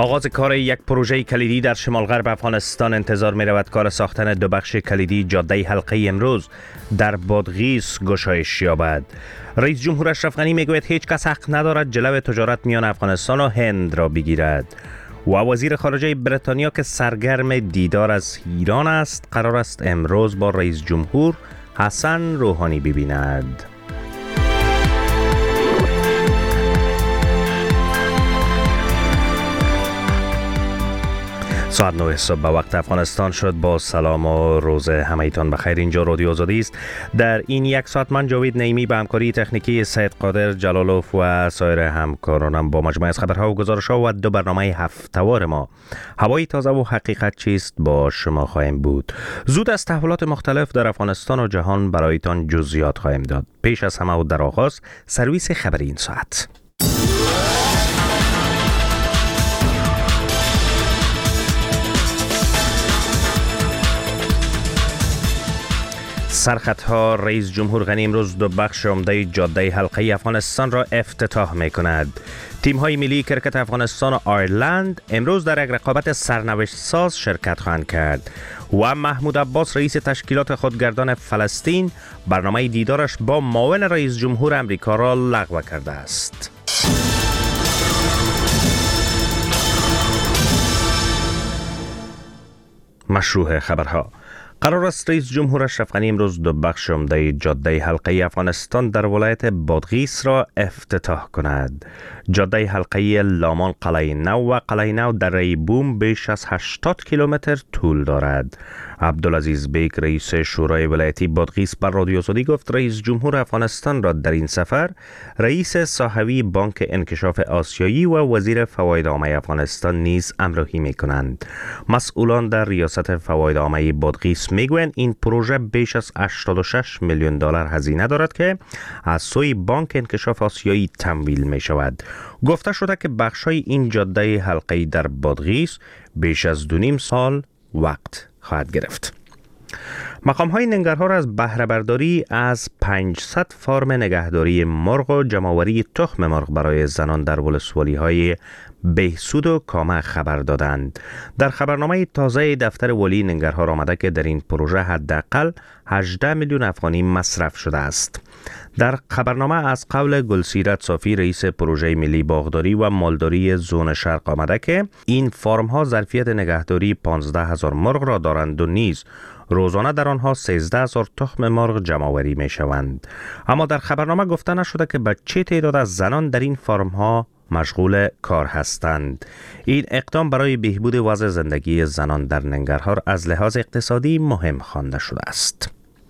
آغاز کار یک پروژه کلیدی در شمال غرب افغانستان انتظار می رود کار ساختن دو بخش کلیدی جاده حلقه امروز در بادغیس گشایش یابد. رئیس جمهور اشرف غنی می گوید هیچ کس حق ندارد جلو تجارت میان افغانستان و هند را بگیرد. و وزیر خارجه بریتانیا که سرگرم دیدار از ایران است قرار است امروز با رئیس جمهور حسن روحانی ببیند. ساعت 9 صبح به وقت افغانستان شد. با سلام و روز همه‌تان بخیر. اینجا رادیو آزادی است. در این یک ساعت من جاوید نعیمی به همکاری تکنیکی سید قادر جلالوف و سایر همکارانم با مجموعه از خبرها و گزارش‌ها و دو برنامه هفته‌وار ما هوای تازه و حقیقت چیست با شما خواهیم بود. زود از تحولات مختلف در افغانستان و جهان برایتان جزئیات خواهیم داد. پیش از همه و در آغاز سرویس خبری این ساعت. سرخطها: رئیس جمهور غنی امروز دو بخش عمده جاده حلقه افغانستان را افتتاح می کند. تیم‌های ملی کرکت افغانستان و آیرلند امروز در یک رقابت سرنوشت ساز شرکت خواهند کرد. و محمود عباس رئیس تشکیلات خودگردان فلسطین برنامه دیدارش با معاون رئیس جمهور امریکا را لغو کرده است. مشروع خبرها: قرار است رئیس جمهور اشرف غنی امروز دو بخش عمده جاده حلقه افغانستان در ولایت بادغیس را افتتاح کند. جاده حلقه لامان قلعه نو و قلعه نو در بوم بیش از 80 کیلومتر طول دارد. عبدالعزیز بیگ رئیس شورای ولایتی بادغیس بر رادیو آزادی گفت رئیس جمهور افغانستان را در این سفر رئیس صاحبی بانک انکشاف آسیایی و وزیر فواید عامه افغانستان نیز همراهی می‌کنند. مسئولان در ریاست فواید عامه بادغیس میگویند این پروژه بیش از 86 میلیون دلار هزینه دارد که از سوی بانک انکشاف آسیایی تمویل می شود. گفته شده که بخشای این جاده حلقه‌ای در بادغیس بیش از 2.5 سال وقت خواهد گرفت. مقام‌های ننگرهار از بهره برداری از 500 فرم نگهداری مرغ و جمع‌آوری تخم مرغ برای زنان در ولسوالی‌های بهسود و کامه خبر دادند. در خبرنامه تازه دفتر ولی ننگرهار آمده که در این پروژه حداقل 18 میلیون افغانی مصرف شده است. در خبرنامه از قول گلسیرت صافی رئیس پروژه ملی باغداری و مالداری زون شرق آمده که این فرم ها ظرفیت نگهداری 15,000 مرغ را دارند و نیز روزانه در آنها 13,000 تخم مرغ جمع‌آوری می شوند. اما در خبرنامه گفته نشده که به چه تعداد از زنان در این فرم ها مشغول کار هستند. این اقدام برای بهبود وضع زندگی زنان در ننگرهار از لحاظ اقتصادی مهم خوانده شده است.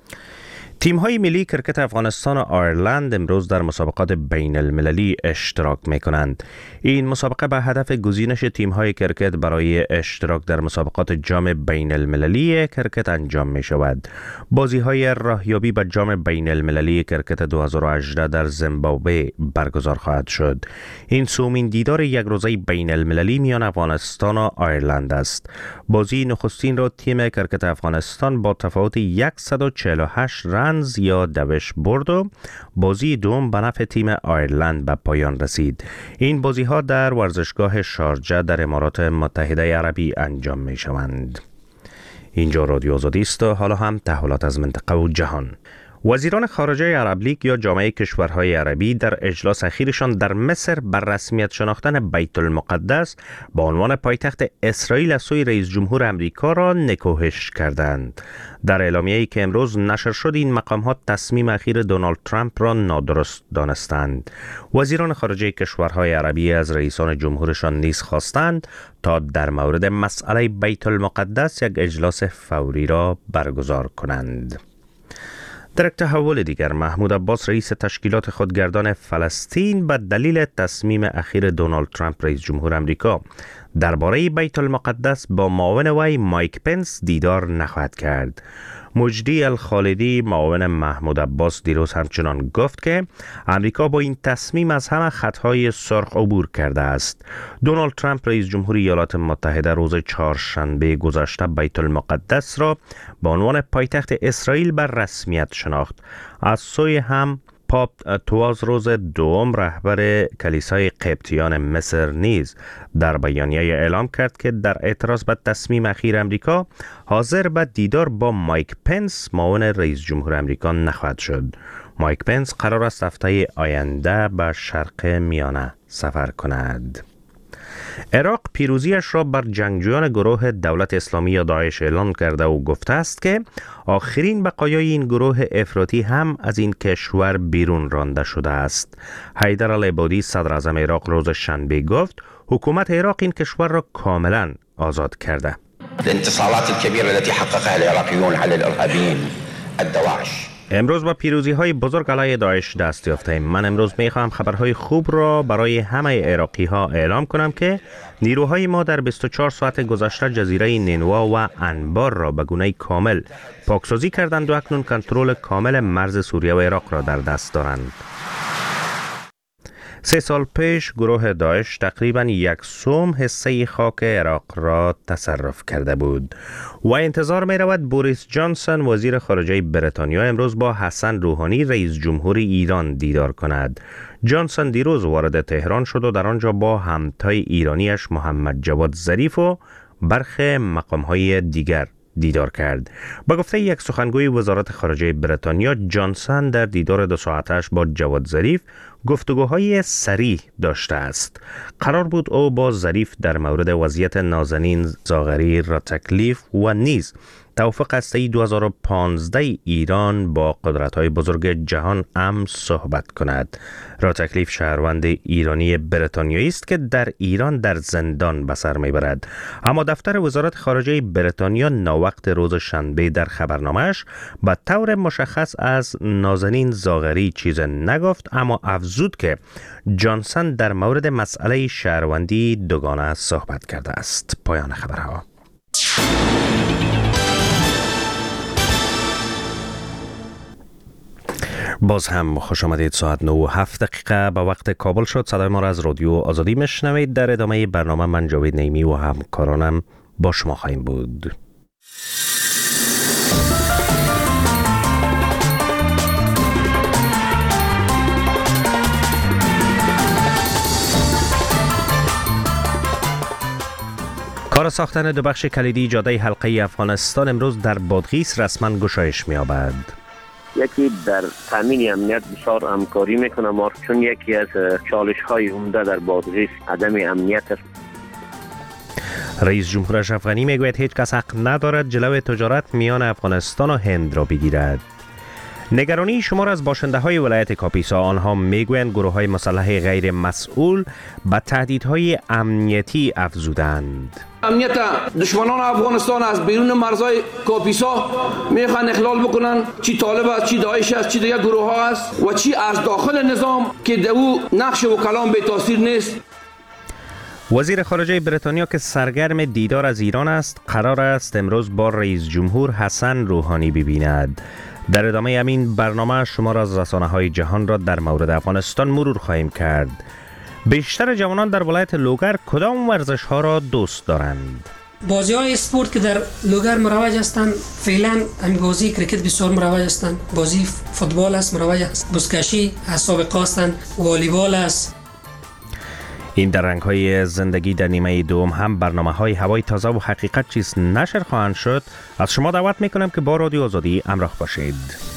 تیم‌های ملی کرکت افغانستان و آیرلند امروز در مسابقات بین المللی اشتراک می‌کنند. این مسابقه به هدف گزینش تیم‌های کرکت برای اشتراک در مسابقات جام بین المللی کرکت انجام می‌شود. بازی‌های راهیابی به جام بین المللی کرکت 2018 در زیمبابوه برگزار خواهد شد. این سومین دیدار یک روزه بین المللی میان افغانستان و آیرلند است. بازی نخستین را تیم کرکت افغانستان با تفاوت 148 رن یا دوش برد و بازی دوم به نفع تیم آیرلند به پایان رسید. این بازی ها در ورزشگاه شارجه در امارات متحده عربی انجام می شوند. اینجا رادیو آزادی است و حالا هم تحولات از منطقه و جهان. وزیران خارجه عرب لیگ یا جامعه کشورهای عربی در اجلاس اخیرشان در مصر بر رسمیت شناختن بیت المقدس با عنوان پایتخت اسرائیل از سوی رئیس جمهور امریکا را نکوهش کردند. در اعلامیه‌ای که امروز نشر شد این مقام‌ها تصمیم اخیر دونالد ترامپ را نادرست دانستند. وزیران خارجه کشورهای عربی از رئیسان جمهورشان نیز خواستند تا در مورد مسئله بیت المقدس یک اجلاس فوری را برگزار کنند. در یک تحول دیگر محمود عباس رئیس تشکیلات خودگردان فلسطین به دلیل تصمیم اخیر دونالد ترامپ رئیس جمهور امریکا درباره بیت المقدس با معاون وی مایک پنس دیدار نخواهد کرد. مجدی الخالدی معاون محمود عباس دیروز همچنان گفت که امریکا با این تصمیم از همه خطهای سرخ عبور کرده است. دونالد ترامپ رئیس جمهور ایالات متحده روز چهارشنبه گذشته بیت المقدس را به عنوان پایتخت اسرائیل بر رسمیت شناخت. از سوی هم پاپ توازروز دوم رهبر کلیسای قبطیان مصر نیز در بیانیه اعلام کرد که در اعتراض به تصمیم اخیر امریکا حاضر به دیدار با مایک پنس معاون رئیس جمهور امریکا نخواهد شد. مایک پنس قرار است هفته آینده به شرق میانه سفر کند. عراق پیروزیش را بر جنگجویان گروه دولت اسلامی یا داعش اعلان کرده و گفته است که آخرین بقایای این گروه افراطی هم از این کشور بیرون رانده شده است. حیدر العبادی صدر اعظم عراق روز شنبه گفت حکومت عراق این کشور را کاملا آزاد کرده. الانتصارات الكبيرة التي حققها العراقيون على الارهابيين الدواعش. امروز با پیروزی های بزرگ علیه داعش دست یافتیم. من امروز میخواهم خبرهای خوب را برای همه عراقی ها اعلام کنم که نیروهای ما در 24 ساعت گذشته جزیره نینوا و انبار را به گونه کامل پاکسازی کردند و اکنون کنترل کامل مرز سوریه و عراق را در دست دارند. 3 سال پیش گروه داعش تقریباً 1/3 حصه خاک عراق را تصرف کرده بود و انتظار می رود بوریس جانسون وزیر خارجه بریتانیا امروز با حسن روحانی رئیس جمهور ایران دیدار کند. جانسون دیروز وارد تهران شد و در آنجا با همتای ایرانیش محمد جواد ظریف و برخی مقام‌های دیگر دیدار کرد. با گفته یک سخنگوی وزارت خارجه بریتانیا، جانسون در دیدار 2 ساعتش با جواد ظریف گفتگوهای صریح داشته است. قرار بود او با ظریف در مورد وضعیت نازنین زاغری راتکلیف و نیز توافق هسته‌ای 2015 ایران با قدرت‌های بزرگ جهان امن صحبت کند. راتکلیف شهروند ایرانی بریتانیایی است که در ایران در زندان به سر میبرد. اما دفتر وزارت خارجه بریتانیا ناوقت روز شنبه در خبرنامه‌اش به طور مشخص از نازنین زاغری چیز نگفت، اما افزود که جانسون در مورد مسئله شهروندی دوگانه صحبت کرده است. پایان خبرها. باز هم خوش آمدید. ساعت 9:07 به وقت کابل شد. صدای ما را از رادیو آزادی میشنوید. در ادامه برنامه من جاوید نیمی و همکارانم با شما خواهیم بود. کار ساختن 2 بخش کلیدی جاده حلقه‌ای افغانستان امروز در بادغیس رسما گشایش می‌یابد. یکی در تامین امنیت بسیار همکاری میکنه ما، چون یکی از چالش های عمده در بادغیس عدم امنیت است. رئیس جمهور اشرف غنی میگوید هیچ کس حق ندارد جلوی تجارت میان افغانستان و هند را بگیرد. نگرانی شمار از باشنده های ولایت کاپیسا، آنها میگویند گروه های مسلح غیر مسئول به تهدیدهای امنیتی افزودند. امنیت دشمنان افغانستان از بیرون مرزهای کاپیسا میخوان اخلال بکنن، چی طالب است، چی داعش است، چی دیگر گروه ها است و چی از داخل نظام که دو نقش و کلام به تاثیر نیست. وزیر خارجه بریتانیا که سرگرم دیدار از ایران است، قرار است امروز با رئیس جمهور حسن روحانی ببیند. در ادامه همین برنامه شما را از رسانه‌های جهان را در مورد افغانستان مرور خواهیم کرد. بیشتر جوانان در ولایت لوگر کدام ورزش‌ها را دوست دارند؟ بازی‌های اسپورت که در لوگر مروج هستند، فعلا همین بازی کرکت بسیار مروج هستند، بازی فوتبال است مروج است، بزکشی سابقه هستند، والیبال است. این در رنگ‌های زندگی در نیمه دوم هم برنامه‌های هوای تازه و حقیقت چیست نشر خواهند شد. از شما دعوت می‌کنم که با رادیو آزادی همراه باشید.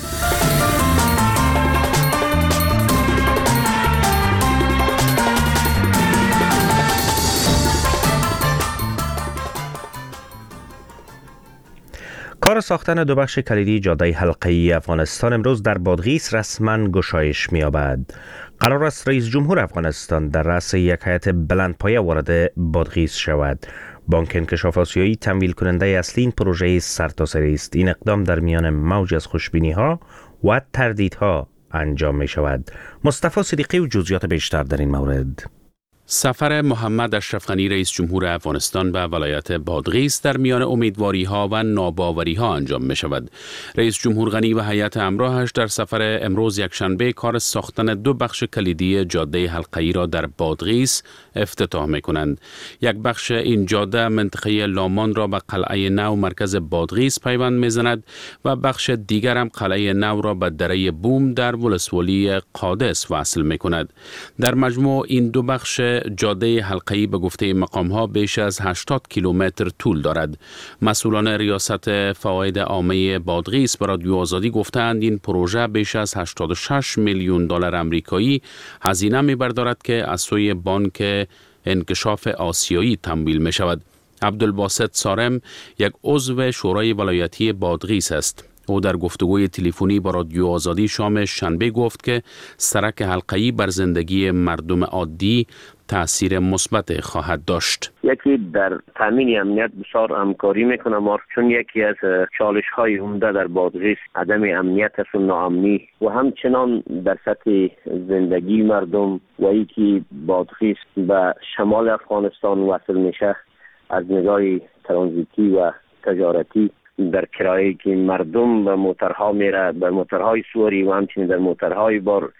کار ساختن 2 بخش کلیدی جاده حلقه‌ای افغانستان امروز در بادغیس رسما گشایش می‌یابد. قرار است رئیس جمهور افغانستان در رأس یک هیئت بلندپایه وارد بادغیس شود. بانک انکشاف آسیایی تمویل کننده اصلی این پروژه سرتاسری است. این اقدام در میان موج از خوشبینی‌ها و تردیدها انجام می شود. مصطفی صدیقی و جزئیات بیشتر در این مورد. سفر محمد اشرف غنی رئیس جمهور افغانستان به ولایت بادغیس در میان امیدواری‌ها و ناباوری‌ها انجام می‌شود. رئیس جمهور غنی و هیئت همراهش در سفر امروز یکشنبه کار ساختن 2 بخش کلیدی جاده حلقه‌ای را در بادغیس افتتاح می‌کنند. یک بخش این جاده منطقه لامان را به قلعه نو مرکز بادغیس پیوند می‌زند و بخش دیگر هم قلعه نو را به دره بوم در ولسوالی قادس وصل می‌کند. در مجموع این 2 بخش جاده حلقه‌ای به گفته مقام‌ها بیش از 80 کیلومتر طول دارد. مسئولان ریاست فواید عامه بادغیس به رادیو آزادی گفتند این پروژه بیش از 86 میلیون دلار آمریکایی هزینه می‌بردارد که از سوی بانک انکشاف آسیایی تمویل می‌شود. عبدالباسط سارم یک عضو شورای ولایتی بادغیس است. او در گفتگوی تلفنی با رادیو آزادی شام شنبه گفت که سرک حلقه‌ای بر زندگی مردم عادی تأثیر مثبت خواهد داشت. یکی در تامین امنیت بسیار همکاری میکنه ما، چون یکی از چالش های عمده در بادغیس عدم امنیت است و ناامنی و همچنان در سطح زندگی مردم و اینکه بادغیس به شمال افغانستان وصل میشه از نگاه ترانزیتی و تجارتی در کرایه که مردم به موترها میره، به موترهای سواری و همچنین در موترهای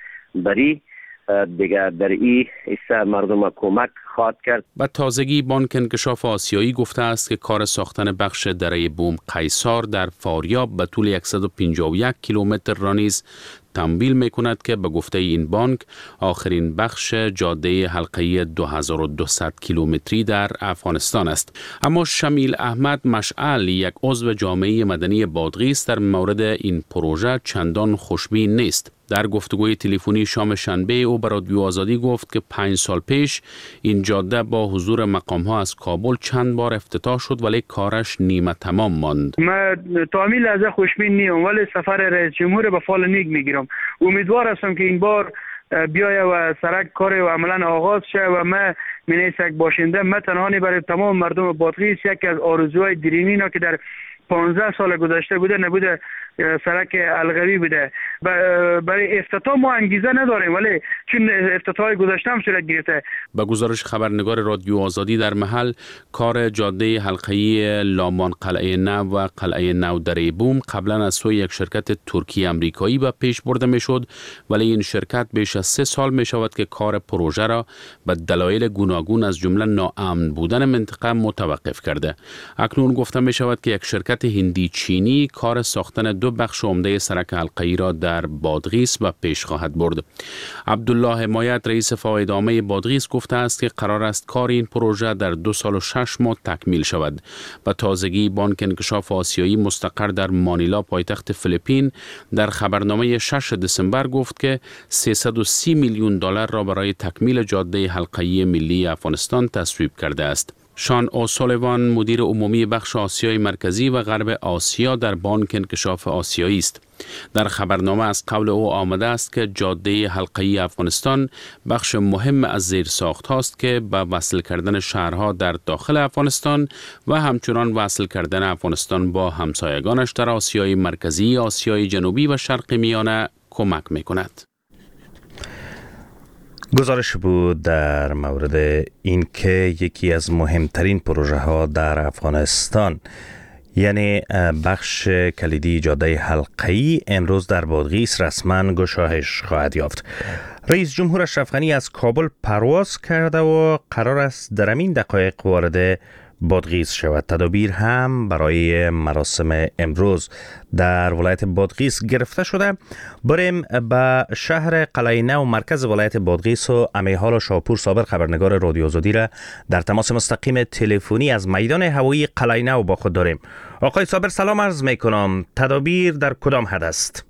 باری دیگر در این حصه مردم کمک خواهد کرد. به تازگی بانک انکشاف آسیایی گفته است که کار ساختن بخش دره بوم قیصار در فاریاب به طول 151 کیلومتر را نیز تمویل میکند که به گفته این بانک آخرین بخش جاده حلقه‌ای 2200 کیلومتری در افغانستان است. اما شمیل احمد مشعل، یک عضو جامعه مدنی بادغیس، در مورد این پروژه چندان خوشبین نیست. در گفتگوی تلفنی شام شنبه او به رادیو آزادی گفت که 5 سال پیش این جاده با حضور مقام‌ها از کابل چند بار افتتاح شد ولی کارش نیمه تمام ماند. من تعمیل از خوشبین نیم ولی سفر رئیس جمهور به فال نیک میگیرم. امیدوار هستم که این بار بیایه و سرک کار و عملا آغاز شه و من منیس یک باشنده من تنهانی برای تمام مردم بادغیس یکی از آرزوهای دیرینی که در 15 سال گذشته بوده نبوده سرک الغوی بوده. برای افتتاح ما انگیزه نداریم ولی چون افتتاح گذشته هم صورت گرفته. با گزارش خبرنگار رادیو آزادی در محل، کار جاده حلقه‌ای لامان قلعه نو و قلعه نو دره بوم قبلا از سوی یک شرکت ترکی امریکایی به پیش برده میشد ولی این شرکت بیش از 3 سال می شود که کار پروژه را به دلایل گوناگون از جمله ناامن بودن منطقه متوقف کرده. اکنون گفته می شود که یک شرکت هندی چینی کار ساختن 2 بخش عمده سرک حلقه‌ای را در بادغیس به پیش خواهد برد. عبدالله حمایت، رئیس فواید عامه بادغیس، گفته است که قرار است کار این پروژه در 2 سال و 6 ماه تکمیل شود. به تازگی بانک انکشاف آسیایی مستقر در مانیلا پایتخت فیلیپین در خبرنامه 6 دسامبر گفت که 330 میلیون دلار را برای تکمیل جاده حلقه‌ای ملی افغانستان تصویب کرده است. شان اوسولیوان، مدیر عمومی بخش آسیای مرکزی و غرب آسیا در بانک انکشاف آسیایی است. در خبرنامه از قول او آمده است که جاده حلقه‌ای افغانستان بخش مهم از زیرساخت هاست که به وصل کردن شهرها در داخل افغانستان و همچنان وصل کردن افغانستان با همسایگانش در آسیای مرکزی، آسیای جنوبی و شرق میانه کمک می‌کند. گزارش بود در مورد اینکه یکی از مهمترین پروژه ها در افغانستان یعنی بخش کلیدی جاده حلقه‌ای امروز در بادغیس رسما گشایش خواهد یافت. رئیس جمهور اشرف غنی از کابل پرواز کرده و قرار است در همین دقایق وارد بادغیس شود. تدابیر هم برای مراسم امروز در ولایت بادغیس گرفته شده. بریم به شهر قلعه نو مرکز ولایت بادغیس و امیحال شاپور صابر، خبرنگار رادیو آزادی، را در تماس مستقیم تلفنی از میدان هوایی قلعه نو با خود داریم. آقای صابر سلام عرض میکنم. تدابیر در کدام حد است؟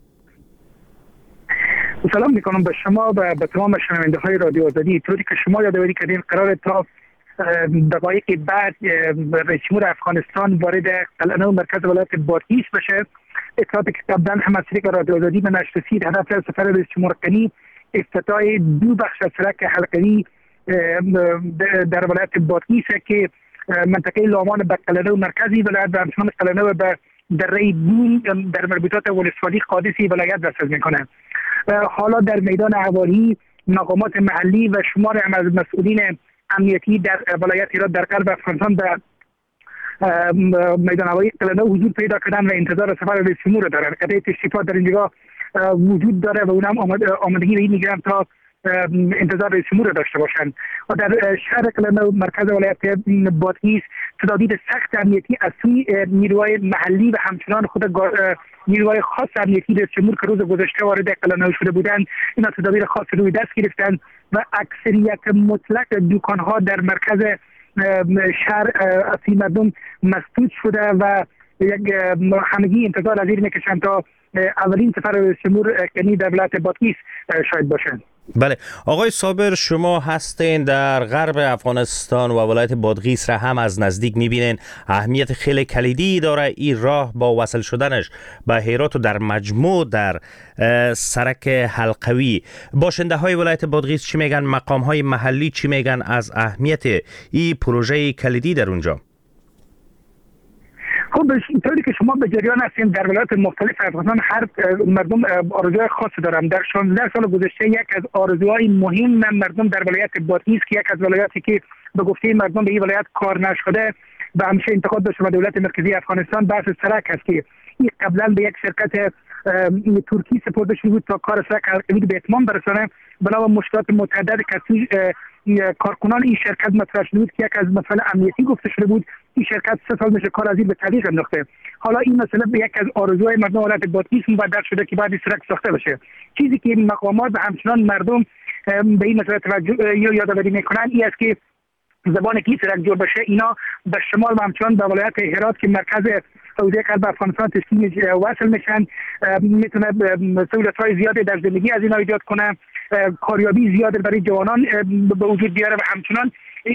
سلام میکنم به شما و به تمام شنونده های رادیو آزادی. طوری که شما یادآوری کردین قرار تا دقایق بعد رئیس جمهور افغانستان وارد قلعه نو مرکز ولایت بادغیس بشه. اطلاعاتی که قبلا هم از طریق رادیو آزادی به نشر رسید، هدف سفر رئیس جمهور غنی افتتاح 2 بخش از سرک حلقه‌ای در ولایت بادغیس که منطقه لامان به قلعه نو مرکزی ولایت و همچنان قلعه نو به دره بوم در مربوطات ولسوالی قادسی ولایت وصل میکنه. حالا در میدان هوایی مقامات محلی و شمار از مسئولین امنیتی در ولایت هرات در غرب افغانستان در میدان هوایی قلعه‌نو حضور پیدا کردن و انتظار سفر رئیس جمهور دارند. قضیه تشریفات در اینجا وجود داره و اونم آمادگی به میگیرن تا انتظار رئیس جمهور داشته باشند. و در شهر قلعه‌نو مرکز ولایت بادغیس تدابیر سخت امنیتی از سوی نیروهای محلی و همچنان خود نیروهای خاص امنیتی رئیس جمهور که روز گذشته وارد قلعه‌نو شده بودند، اینا تدابیر خاص روی دست گرفتند و اکثریت مطلق دکان‌ها در مرکز شهر اصلی مردم مسدود شده و یک همگی انتظار از این میکشند تا اولین سفر رئیس جمهور یعنی در ولایت بادغیس شاید باشند. بله آقای صابر، شما هستین در غرب افغانستان و ولایت بادغیس را هم از نزدیک میبینین. اهمیت خیلی کلیدی داره این راه با وصل شدنش به هرات و در مجموع در سرک حلقوی. باشنده های ولایت بادغیس چی میگن؟ مقام های محلی چی میگن از اهمیت این پروژه کلیدی در اونجا؟ خب طوری که شما به جریان هستین در ولایات مختلف افغانستان هر مردم آرزوهای خاصی دارن. در 16 سال گذشته یک از آرزوهای مهم مردم در ولایت بادغیس که یک از ولایاتی که به گفته مردم به این ولایت کار نشده و همیشه انتقاد داشته و دولت مرکزی افغانستان بحث سرک است که این قبلا به یک شرکت ترکی سپرده شده بود تا کار سرک حلقوی به اتمام برسانه. بنا به مشکلات متعدد که کارکنان این شرکت مطرح شده بود که یک از مسائل امنیتی گفته شده بود، این شرکت 3 سال میشه کار از این به تعلیق انداخته. حالا این مسئله به یک از آرزوهای مردم ولایت بادغیس مبدل شده که بعد سرک ساخته بشه. چیزی که مقامات و همچنان مردم به این مسئله توجه یا یادآوری میکنن این است که زبان کی سرک جور بشه اینا به شمال و همچنان به ولایت هرات که مرکز حوزه قلب افغانستان تشکیل وصل میشن، میتونه سهولت‌های زیادی در زندگی از اینا ایجاد کنه، کاریابی زیاده برای جوانان به وجود بیاره و همچنان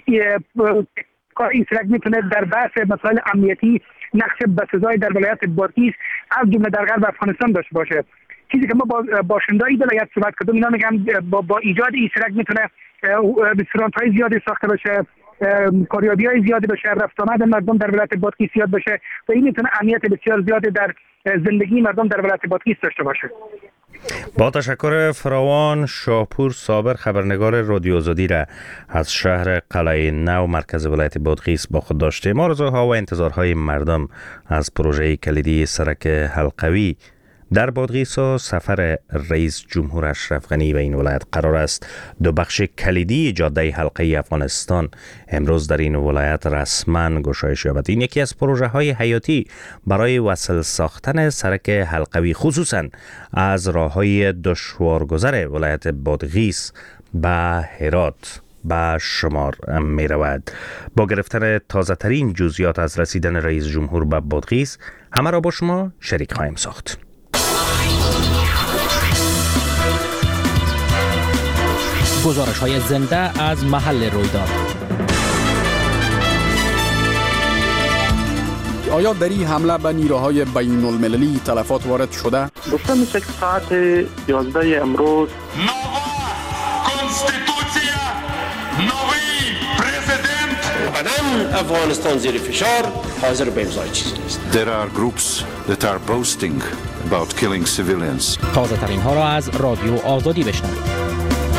این سرک میتونه در بحث مسائل امنیتی نقش بسزایی در ولایت بادغیس از جمله در غرب افغانستان داشته باشه. چیزی که ما با باشنده‌های ولایت صحبت کردیم اینا میگن با ایجاد این سرک میتونه رستوران‌های زیادی ساخته بشه، کاریابی‌های زیادی بشه، رفت آمد مردم در ولایت بادغیس زیاد بشه و این میتونه امنیت بسیار زیادی در زندگی مردم در ولایت بادغیس داشته باشه. با تشکر فراوان، شاپور صابر خبرنگار رادیو آزادی را از شهر قلعه‌نو مرکز ولایت بادغیس با خود داشتیم. آرزوها و انتظارهای مردم از پروژه کلیدی سرک حلقوی در بادغیس و سفر رئیس جمهور اشرف غنی به این ولایت قرار است. 2 بخش کلیدی جاده حلقه‌ای افغانستان امروز در این ولایت رسما گشایش یابد. این یکی از پروژه های حیاتی برای وصل ساختن سرک حلقوی خصوصا از راههای دشوارگذر ولایت بادغیس به هرات به شمار می رود. با گرفتن تازه ترین جزئیات از رسیدن رئیس جمهور به بادغیس همه را با شما شریک خواهیم ساخت. گزارش‌های زنده از محل رویداد. آیا در این حمله به نیروهای بین المللی تلفات وارد شده؟ گفته میشه که ساعت 11 امروز افغانستان زیر فشار حاضر به امضای چیزی نیست. There are groups that are boasting about killing civilians. تازه ترین ها را از رادیو آزادی بشنوید.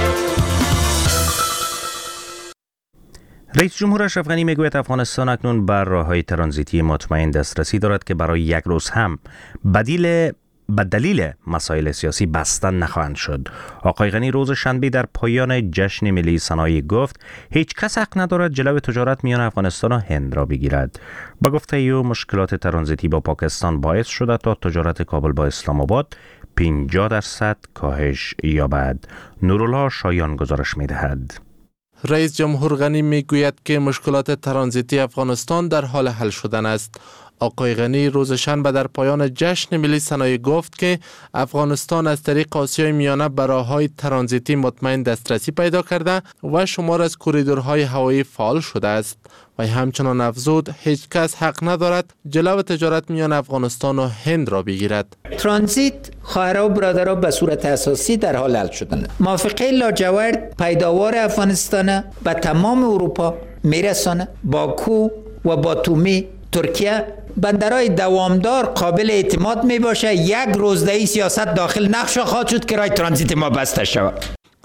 رئیس جمهور اشرف غنی میگوید افغانستان اکنون بر راههای ترانزیتی مطمئن دسترسی دارد که برای یک روز هم به دلیل مسائل سیاسی بسته نخواهند شد. آقای غنی روز شنبه در پایان جشن ملی صنایع گفت هیچ کس حق ندارد جلو تجارت میان افغانستان و هند را بگیرد. با گفته او مشکلات ترانزیتی با پاکستان باعث شده تا تجارت کابل با اسلام آباد 50% کاهش یابد. نورالله شایان گزارش میدهد. رئیس جمهور غنی میگوید که مشکلات ترانزیتی افغانستان در حال حل شدن است. آقای غنی روز شنبه در پایان جشن ملی صنایع گفت که افغانستان از طریق آسیای میانه به راههای ترانزیتی مطمئن دسترسی پیدا کرده و شمار از کوریدورهای هوایی فعال شده است و همچنان افزود هیچ کس حق ندارد جلو تجارت میان افغانستان و هند را بگیرد. ترانزیت خواهرها و برادرها به صورت اساسی در حال حل شدن. موافقه لاجورد پیداوار افغانستان به تمام اروپا میرسانه. باکو و باتومی ترکیه بندرهای دوامدار قابل اعتماد می باشه. یک روزدهی سیاست داخل نقش خواهد شد که راه ترانزیت ما بسته شود.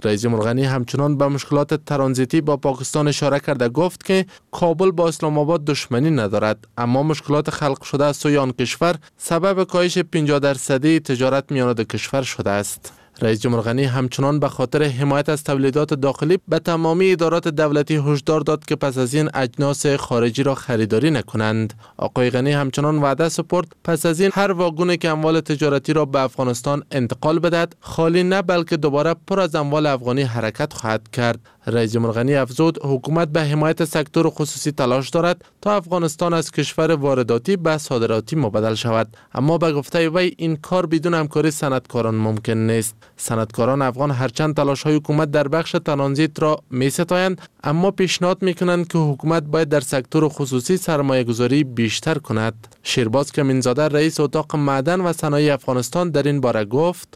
رئیس جمهور غنی همچنان به مشکلات ترانزیتی با پاکستان اشاره کرده گفت که کابل با اسلام آباد دشمنی ندارد، اما مشکلات خلق شده از سوی آن کشور سبب کاهش 50% تجارت میان دو کشور شده است. رئیس جمهور غنی همچنان به خاطر حمایت از تولیدات داخلی به تمامی ادارات دولتی هشدار داد که پس از این اجناس خارجی را خریداری نکنند. آقای غنی همچنان وعده سپرد پس از این هر واگونی که اموال تجارتی را به افغانستان انتقال بدهد خالی نه بلکه دوباره پر از اموال افغانی حرکت خواهد کرد. رئیس جمهور غنی افزود حکومت به حمایت سکتور خصوصی تلاش دارد تا افغانستان از کشور وارداتی به صادراتی مبدل شود، اما به گفته وی این کار بدون همکاری صنعتکاران ممکن نیست. صنعتکاران افغان هرچند تلاش‌های حکومت در بخش ترانزیت را می‌ستایند، اما پیشنهاد می‌کنند که حکومت باید در سکتور خصوصی سرمایه‌گذاری بیشتر کند. شیرباز کمینزاده رئیس اتاق معدن و صنایع افغانستان در این باره گفت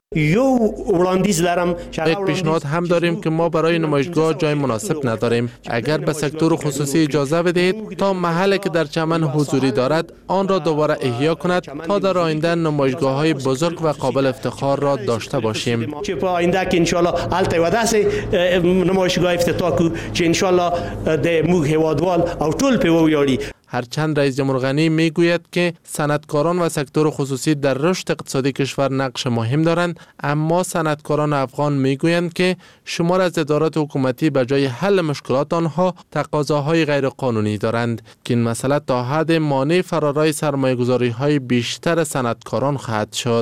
یک پیشنهاد هم داریم که ما برای نمایشگاه جای مناسب نداریم. اگر به سکتور خصوصی اجازه بدهید تا محلی که در چمن حضوری دارد آن را دوباره احیا کند تا در آینده نمایشگاه‌های بزرگ و قابل افتخار را داشته باشیم. چې په آینده کې ان شاء الله الته وداسې نمایشگاه افتتاح کو چې ان شاء الله د موږ هیوادوال او ټول په ویاړي. هرچند رئیس جمهور غنی میگوید که صنعتکاران و سکتور خصوصی در رشد اقتصادی کشور نقش مهم دارند، اما صنعتکاران افغان میگویند که شمار از ادارات حکومتی به جای حل مشکلات آنها تقاضاهای غیر قانونی دارند که این مسئله تا حد مانع فرارای سرمایه‌گذاری‌های بیشتر صنعتکاران خواهد شد.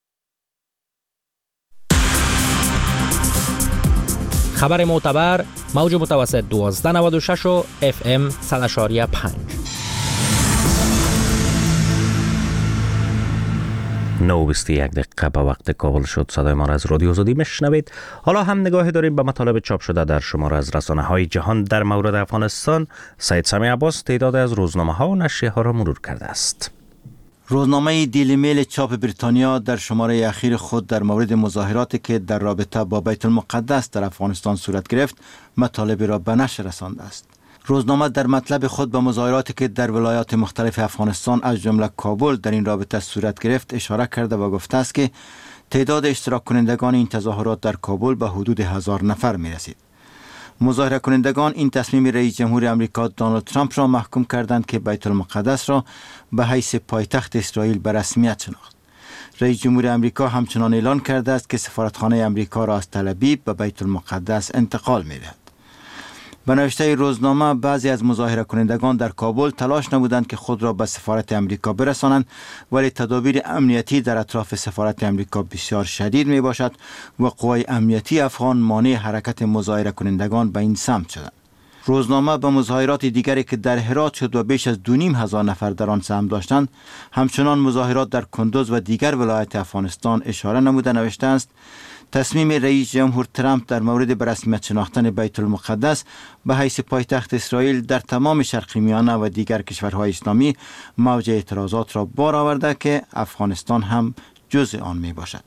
خبر معتبر موج متوسط 1296 و FM 100.5. 9:21 به وقت کابل شد. صدای ما را از رادیو آزادی میشنوید. حالا هم نگاهی داریم به مطالب چاپ شده در شماره از رسانه‌های جهان در مورد افغانستان. سید سامی عباس تعداد از روزنامه‌ها و نشریه‌ها را مرور کرده است. روزنامه دیلی میل چاپ بریتانیا در شماره اخیر خود در مورد مظاهراتی که در رابطه با بیت المقدس در افغانستان صورت گرفت مطالبی را به نشر رسانده است. روزنامه در مطلب خود به مظاهراتی که در ولایات مختلف افغانستان از جمله کابل در این رابطه صورت گرفت اشاره کرده و گفته است که تعداد اشتراک کنندگان این تظاهرات در کابل به حدود 1000 نفر می رسید. مظاهره کنندگان این تصمیم رئیس جمهور امریکا دونالد ترامپ را محکوم کردند که بیت المقدس را به حیث پایتخت اسرائیل به رسمیت شناخت. رئیس جمهور امریکا همچنان اعلان کرده است که سفارتخانه امریکا را از تل ابیب به بیت المقدس انتقال می‌دهد. به نوشته روزنامه بعضی از مظاهره کنندگان در کابل تلاش نمودند که خود را به سفارت امریکا برسانند، ولی تدابیر امنیتی در اطراف سفارت امریکا بسیار شدید می باشد و قوای امنیتی افغان مانع حرکت مظاهره کنندگان به این سمت شدند. روزنامه به مظاهرات دیگری که در هرات شد و بیش از 2500 نفر در آن سهم داشتند، همچنان مظاهرات در کندوز و دیگر ولایات افغانستان اشاره نموده نوشته است تصمیم رئیس جمهور ترامپ در مورد به رسمیت شناختن بیت المقدس به حیث پایتخت اسرائیل در تمام شرق میانه و دیگر کشورهای اسلامی موج اعتراضات را بار آورده که افغانستان هم جزء آن می باشد.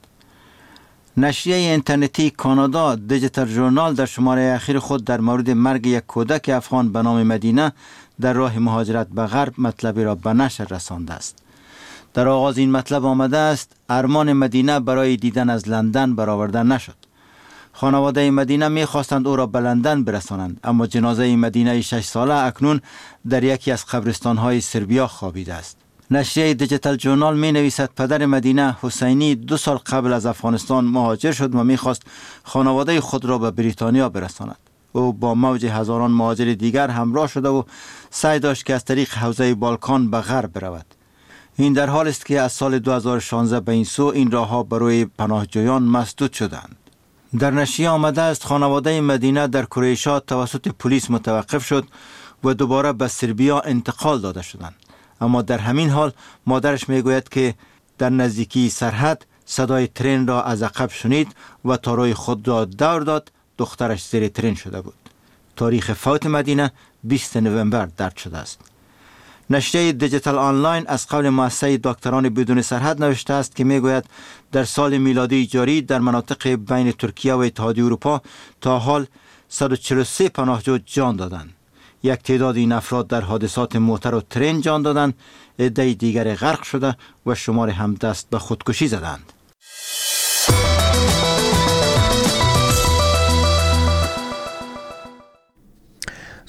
نشریه اینترنتی کانادا دیجیتال ژورنال در شماره اخیر خود در مورد مرگ یک کودک افغان به نام مدینه در راه مهاجرت به غرب مطلبی را به نشر رسانده است. در آغاز این مطلب آمده است ارمان مدینه برای دیدن از لندن برآورده نشد. خانواده مدینه می‌خواستند او را به لندن برسانند، اما جنازه مدینه 6 ساله اکنون در یکی از قبرستان‌های سربیا خوابیده است. نشریه دیجیتال ژورنال می نویسد پدر مدینه حسینی 2 سال قبل از افغانستان مهاجر شد و می‌خواست خانواده خود را به بریتانیا برساند. او با موج هزاران مهاجر دیگر همراه شده و سعی داشت که از طریق حوزه بالکان به غرب برود. این در حال است که از سال 2016 به این سو این راه‌ها برای پناهجویان مسدود شدند. در نشریه آمده است خانواده مدینه در کرواتیا توسط پلیس متوقف شد و دوباره به سربیا انتقال داده شدند. اما در همین حال مادرش میگوید که در نزدیکی سرحد صدای ترن را از عقب شنید و تا روی خود را دور داد. دخترش زیر ترن شده بود. تاریخ فوت مدینه 20 نوامبر درج شده است. نشریه دیجیتال آنلاین از قول مؤسسه دکتران بدون سرحد نوشته است که میگوید در سال میلادی جاری در مناطق بین ترکیه و اتحادیه اروپا تا حال 143 پناهجو جان دادند. یک تعداد این افراد در حادثات موتر و ترن جان دادند، عده دیگر غرق شده و شمار هم دست به خودکشی زدند.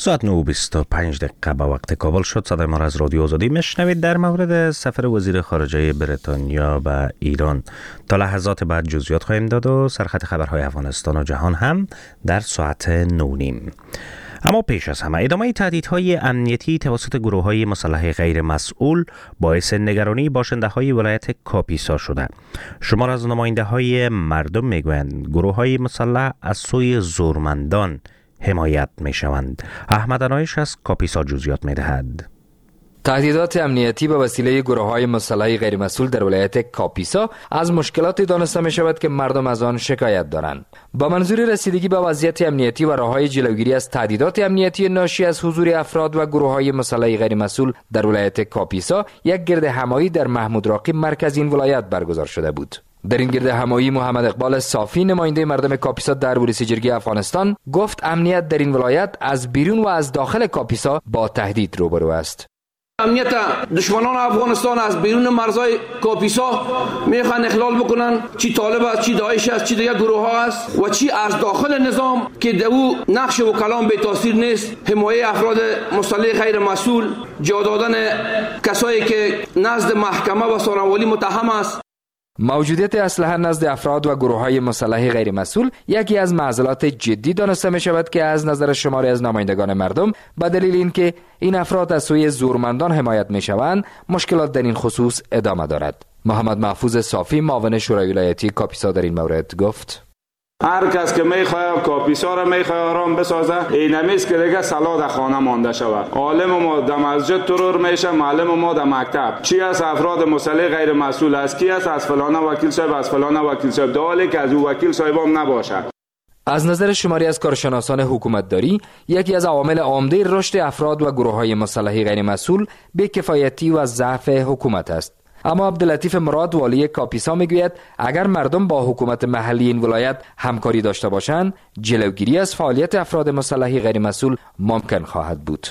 ساعت 9:25 به وقت کابل شد. صدای ما را از رادیو آزادی میشنوید. در مورد سفر وزیر خارجه بریتانیا به ایران تا لحظات بعد جزئیات خواهیم داد و سرخط خبرهای افغانستان و جهان هم در ساعت 9:30. اما پیش از همه ادامه تهدیدهای امنیتی توسط گروه‌های مسلح غیر مسئول باعث نگرانی باشنده‌های ولایت کاپیسا شده. شمار از نماینده‌های مردم میگویند گروه‌های مسلح از سوی زورمندان حمایت می‌شوند. احمد انایش از کاپیسا جزئیات می‌دهد. تهدیدات امنیتی به وسیله گروه‌های مسلح غیرمسئول در ولایت کاپیسا از مشکلاتی دانسته می‌شود که مردم از آن شکایت دارند. با منظور رسیدگی به وضعیت امنیتی و راه‌های جلوگیری از تهدیدات امنیتی ناشی از حضور افراد و گروه‌های مسلح غیرمسئول در ولایت کاپیسا، یک گرد همایی در محمود راقی مرکز این ولایت برگزار شده بود. در این گرد همایی محمد اقبال صافی نماینده مردم کاپیسا در بوریسیجرگی افغانستان گفت امنیت در این ولایت از بیرون و از داخل کاپیسا با تهدید روبرو است. امنیت دشمنان افغانستان از بیرون مرزهای کاپیسا میخوان اخلال بکنن، چی طالب است، چی داعش است، چی دیگر گروه ها است و چی از داخل نظام که دو نقش و کلام به تاثیر نیست، حمایه افراد مسلح غیر مسئول، جا دادن کسایی که نزد محکمه و سارنوالی متهم است. موجودیت اسلحه نزد افراد و گروه‌های مسلح غیر مسئول یکی از معضلات جدی دانسته می شود که از نظر شماری از نمایندگان مردم به دلیل اینکه این افراد از سوی زورمندان حمایت می شوند مشکلات در این خصوص ادامه دارد. محمد محفوظ صافی معاون شورای ولایتی کاپیسا در این مورد گفت: هر کس که میخواد کاپیسا را میخواد آرام بسازه، این نمیست که دیگه سلا در خانه مانده شود. عالم ما در مسجد ترور میشه، معلم ما در مکتب. چی از افراد مسلح غیر مسئول است، کی است از فلانه وکیل صاحب، از فلانه وکیل صاحب، دالی که از او وکیل صاحب هم نباشه. از نظر شماری از کارشناسان حکومتداری، یکی از عوامل عامده رشد افراد و گروه‌های مسلح غیر مسئول بی‌کفایتی و ضعف حکومت است. اما عبداللطیف مراد والی کاپیسا میگوید اگر مردم با حکومت محلی این ولایت همکاری داشته باشند، جلوگیری از فعالیت افراد مسلح غیر مسئول ممکن خواهد بود.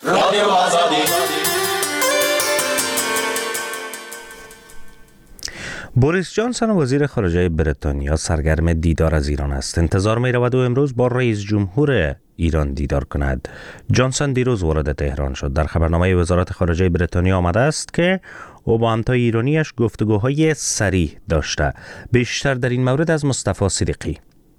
بوریس جانسون وزیر خارجه بریتانیا سرگرم دیدار از ایران است. انتظار می رود و امروز با رئیس جمهور ایران دیدار کند. جانسون دیروز وارد تهران شد. در خبرنامه وزارت خارجه بریتانیا آمده است که او با همتای ایرانیش گفتگوهای صریح داشته. بیشتر در این مورد از مصطفی صدیقی.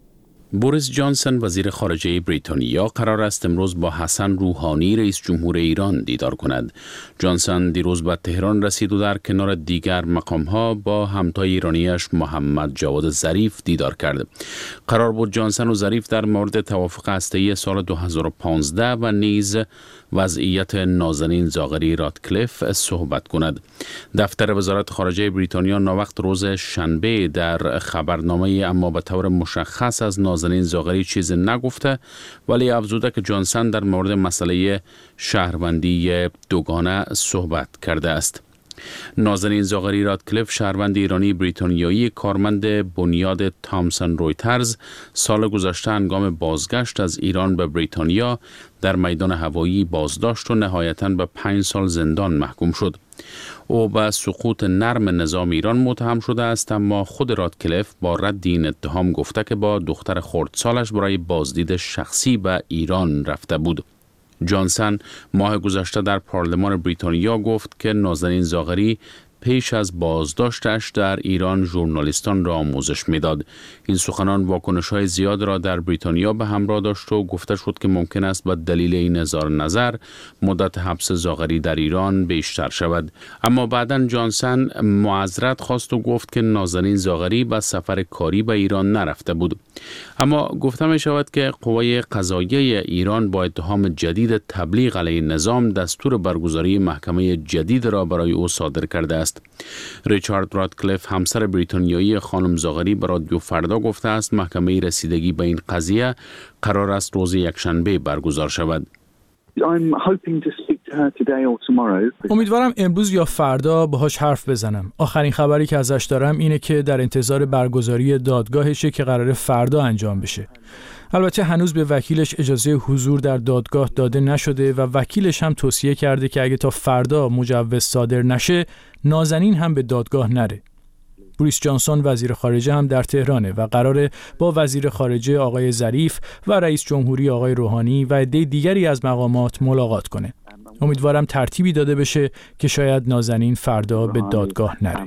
بوریس جانسون وزیر خارجه بریتانیا قرار است امروز با حسن روحانی رئیس جمهور ایران دیدار کند. جانسون دیروز به تهران رسید و در کنار دیگر مقام‌ها با همتای ایرانیش محمد جواد ظریف دیدار کرد. قرار بود جانسون و ظریف در مورد توافق هسته‌ای سال 2015 و نیز وضعیت نازنین زاغری رادکلیف صحبت کند. دفتر وزارت خارجه بریتانیا ناوقت روز شنبه در خبرنامه اما به طور مشخص از نازنین زاغری چیز نگفته، ولی افزوده که جانسون در مورد مسئله شهروندی دوگانه صحبت کرده است. نازنین زاغری رادکلیف شهروند ایرانی بریتانیایی کارمند بنیاد تامسون رویترز سال گذشته هنگام بازگشت از ایران به بریتانیا در میدان هوایی بازداشت و نهایتاً به 5 سال زندان محکوم شد. او به سقوط نرم نظام ایران متهم شده است، اما خود رادکلیف با رد این اتهام گفته که با دختر خردسالش برای بازدید شخصی به ایران رفته بود. جانسون ماه گذشته در پارلمان بریتانیا گفت که نازنین زاغری پیش از بازداشتش در ایران ژورنالیستان را آموزش میداد. این سخنان واکنش‌های زیاد را در بریتانیا به همراه داشت و گفته شد که ممکن است به دلیل این اظهار نظر مدت حبس زاغری در ایران بیشتر شود. اما بعداً جانسون معذرت خواست و گفت که نازنین زاغری به سفر کاری به ایران نرفته بود. اما گفته می شود که قوای قضاییه ایران با اتهام جدید تبلیغ علیه نظام دستور برگزاری محکمه جدید را برای او صادر کرده است. ریچارد رادکلیف همسر بریتانیایی خانم زاغری به رادیو فردا گفته است محکمه رسیدگی به این قضیه قرار است روز یکشنبه برگزار شود. امیدوارم امروز یا فردا باهاش حرف بزنم. آخرین خبری که ازش دارم اینه که در انتظار برگزاری دادگاهشه که قراره فردا انجام بشه. البته هنوز به وکیلش اجازه حضور در دادگاه داده نشده و وکیلش هم توصیه کرده که اگه تا فردا مجوز صادر نشه نازنین هم به دادگاه نره. بوریس جانسون وزیر خارجه هم در تهرانه و قراره با وزیر خارجه آقای ظریف و رئیس جمهوری آقای روحانی و عده دیگری از مقامات ملاقات کنه. امیدوارم ترتیبی داده بشه که شاید نازنین فردا به دادگاه نره.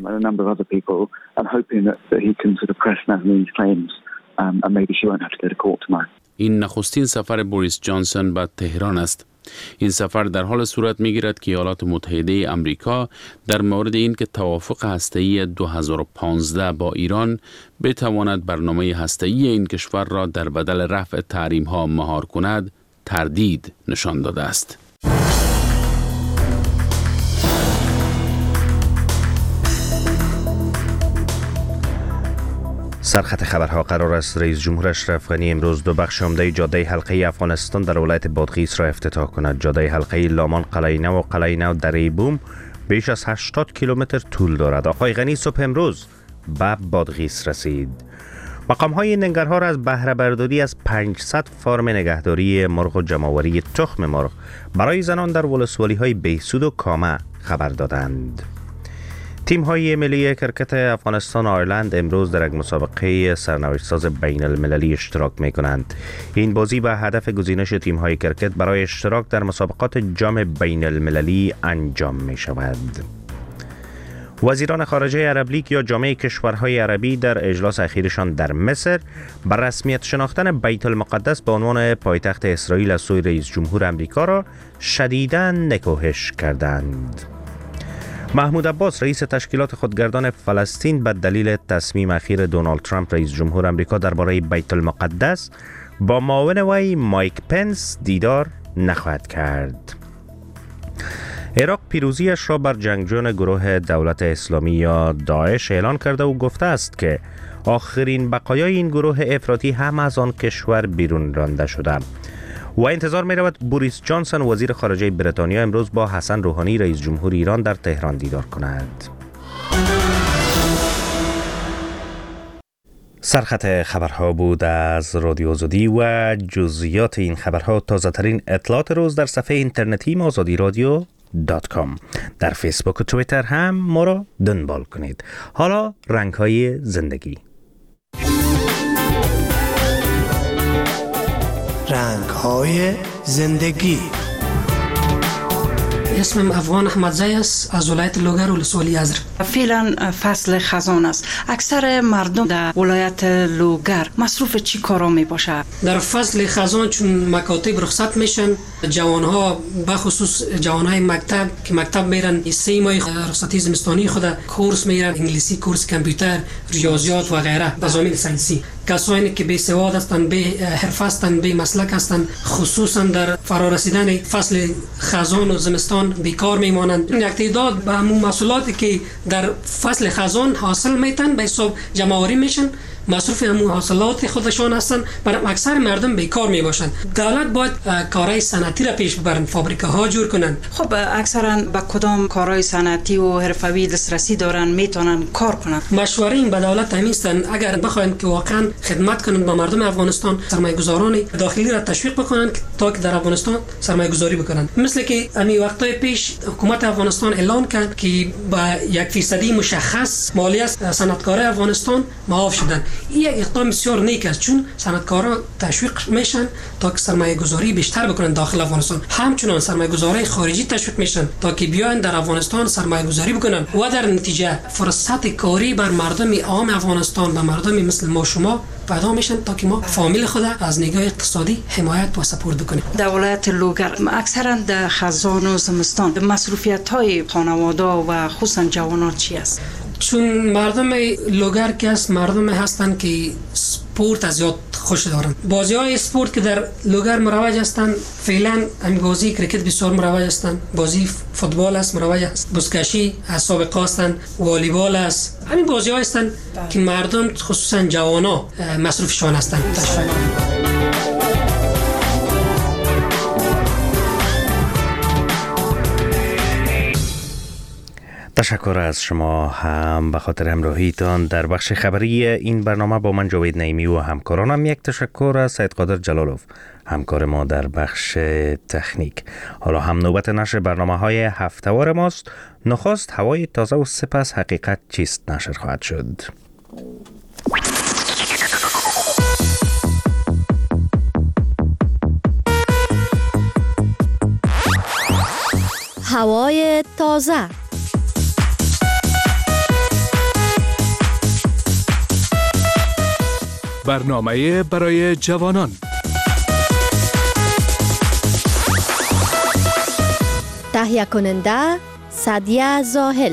این نخستین سفر بوریس جانسون به تهران است. این سفر در حال صورت می‌گیرد که ایالات متحده آمریکا در مورد این که توافق هسته‌ای 2015 با ایران بتواند برنامه هسته‌ای این کشور را در بدل رفع تحریم‌ها مهار کند، تردید نشان داده است. سرخط خبرها قرار است رئیس جمهور اشرف غنی امروز دو بخش عمده جاده حلقه‌ای افغانستان در ولایت بادغیس را افتتاح کند. جاده حلقه‌ای لامان قلعه نو و قلعه نو دره بوم بیش از 80 کیلومتر طول دارد. آقای غنی صبح امروز به بادغیس رسید. مقام‌های ننگرهار از بهره برداری از 500 فارم نگهداری مرغ و جمع‌آوری تخم مرغ برای زنان در ولسوالی‌های بیسود و کامه خبر دادند. تیم‌های ملی کرکت افغانستان و آیرلند امروز در یک مسابقه سرنوشت‌ساز بین المللی اشتراک می‌کنند. این بازی به هدف گزینش تیم‌های کرکت برای اشتراک در مسابقات جام بین المللی انجام می‌شود. وزیران خارجه عرب لیگ یا جامعه کشورهای عربی در اجلاس اخیرشان در مصر بر رسمیت شناختن بیت المقدس به عنوان پایتخت اسرائیل از سوی رئیس جمهور آمریکا را شدیداً نکوهش کردند. محمود عباس رئیس تشکیلات خودگردان فلسطین به دلیل تصمیم اخیر دونالد ترامپ رئیس جمهور آمریکا درباره بیت المقدس با معاون وی مایک پنس دیدار نخواهد کرد. عراق پیروزیش را بر جنگجویان گروه دولت اسلامی یا داعش اعلان کرده و گفته است که آخرین بقایای این گروه افراطی هم از آن کشور بیرون رانده شده و انتظار می رود بوریس جانسون وزیر خارجه بریتانیا امروز با حسن روحانی رئیس جمهور ایران در تهران دیدار کند. سرخط خبرها بود از رادیو آزادی و جزئیات این خبرها تازه ترین اطلاعات روز در صفحه اینترنتی azadiradyo.com. در فیسبوک و توییتر هم ما را دنبال کنید. حالا رنگ‌های زندگی. رنگ‌های زندگی. اسمم افغان احمدزی است از ولایت لوگر ولسوالی ازر. فعلا فصل خزان است. اکثر مردم در ولایت لوگر مصروف چی کارا می باشه؟ در فصل خزان چون مکاتب رخصت میشن، جوانها بخصوص جوانهای مکتب که مکتب میرن 3 ماه رخصتی زمستانی خود کورس میرن، انگلیسی، کورس کامپیوتر، ریاضیات و غیره، مضامین ساینسی. کسانی که بی سواد هستند، بی حرفه هستند، بی مسلک هستند، خصوصا در فرارسیدن فصل خزان و زمستان بیکار میمانند. یک تعداد به همون محصولاتی که در فصل خزان حاصل میتن به حساب جمع‌آوری میشن، مصروف همون حاصلات خودشان هستند، برای اکثر مردم بیکار می باشند. دولت باید کارهای صنعتی را پیش ببرند، فابریکاها جور کنند. خب اکثرا با کدام کارهای صنعتی و حرفوی دسترسی دارن میتونن کار کنند؟ مشوره این به دولت هستند اگر بخواهند که واقعا خدمت کنند با مردم افغانستان، سرمایه‌گذاران داخلی را تشویق بکنند تا که در افغانستان سرمایه‌گذاری بکنند. مثل که همین وقتای پیش حکومت افغانستان اعلان کرد که با 1% مشخص مالیه صنعتکارای افغانستان معاف شدند. این یک اقدام بسیار نیک است چون صنعتکارا تشویق میشن تا که سرمایه گذاری بیشتر بکنن داخل افغانستان. همچنان سرمایه گذاری خارجی تشویق میشن تا که بیاین در افغانستان سرمایه گذاری بکنن و در نتیجه فرصت کاری بر مردم عام افغانستان و مردمی مثل ما شما پیدا میشن تا که ما فامیل خود از نگاه اقتصادی حمایت و سپورت بکنیم. در ولایت لوگر اکثرا در خزان و زمستان مصروفیت‌های خانواده و خصوصا جوانان چی است؟ چون مردم لوگر که است مردم هستند که سپورت از یاد خوش دارند. بازی‌های اسپورت که در لوگر مروج هستند فعلا همین بازی کرکت بسیار مروج هستند، بازی فوتبال است مروج است، بزکشی از سابقه هستند، والیبال است. همین بازی‌ها هستند که مردم خصوصا جوانا مصروفشان هستند. تشکر از شما هم به خاطر همراهیتان در بخش خبری این برنامه. با من جاوید نعیمی و همکارانم یک تشکر از سید قادر جلالوف همکار ما در بخش تکنیک. حالا هم نوبت نشر برنامه‌های هفته‌وار ماست. نخست هوای تازه و سپس حقیقت چیست نشر خواهد شد. هوای تازه. برنامه برای جوانان. تهیه کننده سعدیه زاهل.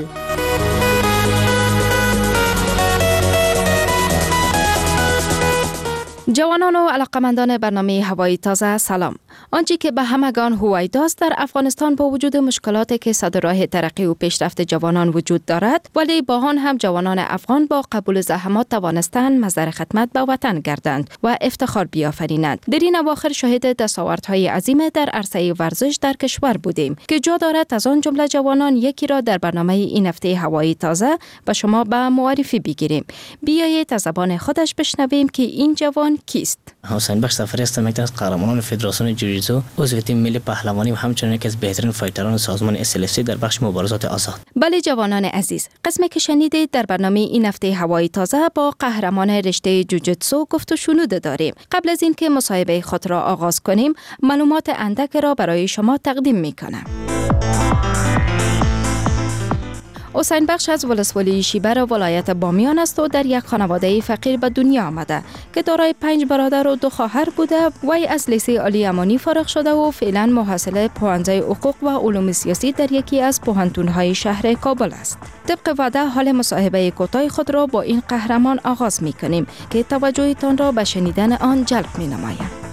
جوانان و علاقمندان برنامه هوای تازه سلام. آنچه که به همگان هویداست در افغانستان با وجود مشکلاتی که صد راه ترقی و پیشرفت جوانان وجود دارد، ولی با آن هم جوانان افغان با قبول زحمات توانستند مظهر خدمت به وطن گردند و افتخار بیافرینند. در این اواخر شاهد دستاوردهای عظیم در عرصه ورزش در کشور بودیم که جا دارد از آن جمله جوانان یکی را در برنامه این هفته هوای تازه به شما به معرفی بگیریم. بیایید از زبان خودش بشنویم که این جوان کیست. حسین بخش سفری هستم، یک از قهرمانان فدراسیون جوجیتسو، عضو تیم ملی پهلوانی و همچنین یکی از بهترین فایتران سازمان SLC در بخش مبارزات آزاد. بله جوانان عزیز، قسمی که شنیدید در برنامه این هفته هوای تازه با قهرمان رشته جوجیتسو گفت و شنود داریم. قبل از اینکه مصاحبه خود را آغاز کنیم، معلومات اندک را برای شما تقدیم می‌کنم. حسین بخش از ولسوالی شیبر ولایت بامیان است و در یک خانواده فقیر به دنیا آمده که دارای 5 برادر و 2 خواهر بوده. وی از لیسه عالی امانی فارغ شده و فعلا محصل پوهنځی حقوق و علوم سیاسی در یکی از پوهنتون‌های شهر کابل است. طبق وعده حال مصاحبه کوتاه خود را با این قهرمان آغاز می‌کنیم که توجهتان را به شنیدن آن جلب می‌نمایم.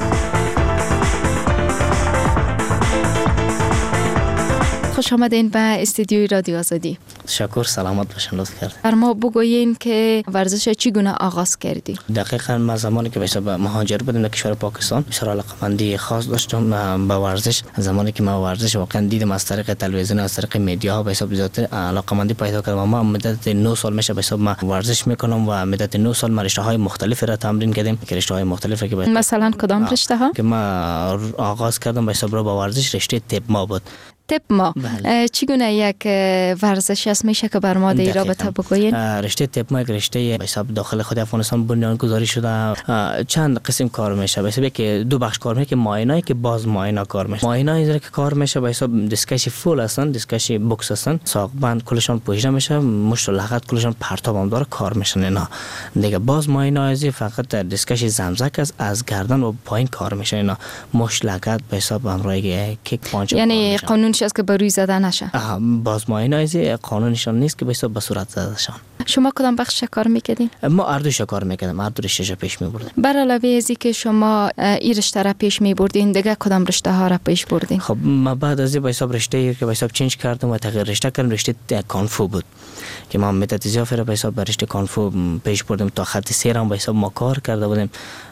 خوش آمدین به استودیوی رادیو آزادی. تشکر، سلامت باشین. لطف کرد. بر ما بگویین که ورزش چگونه آغاز کردی؟ دقیقاً ما زمانی که به مهاجر بودیم در کشور پاکستان بسیار علاقه‌مندی خاص داشتم به ورزش. زمانی که ما ورزش واقعا دیدم از طریق تلویزیون، از طریق مدیا به حساب زیاد علاقه‌مندی پیدا کردم. ما مدت 9 سال میشه به حساب ما ورزش میکنم و مدت 9 سال ما رشته‌های مختلف را تمرین کردیم. که رشته‌های مختلفی که مثلا کدام رشته‌ها؟ که ما آغاز کردم به حساب با ورزش رشته طب ما بود. طب ما. چگونه یک ورزش است میشه که بر ما در رابطه بگویین؟ رشته طب ما یک رشته به حساب داخل خود افغانستان بنیانگذاری شده. چند قسم کار میشه. به حساب که 2 بخش کار میشه که معاینه که باز معاینه کار میشه. معاینه اینجوری که کار میشه به حساب دستکش فول هستن، دستکش بوکس هستن، ساق بند کلشون پوشیده میشه، مشت و لغت کلشون پرتاب هم داره کار میشن. اینا دیگه باز معاینه ازی فقط دستکش زمزک از گردن و پایین کار میشه. اینا مشت لغت به حساب همراه کیک پانچ. یعنی قانون است که به روی زده نشه. باز معاینه ازی قانونشان نیست که به حساب به صورت زده شون. شما کدام بخش کار میکردین؟ ما اردوش کار میکردیم، هر دو رشته پیش میبردیم. بر علاوه ازی که شما این رشته را پیش میبردین، دیگه کدام رشته ها را پیش بردین؟ خب ما بعد از به حساب رشته که به حساب چنج کردم و تغییر رشته کردم، رشته کانفو بود که ما مدت زیاد به حساب رشته کانفو پیش بردیم تا خط سیر هم به حساب ما کار کرده بودیم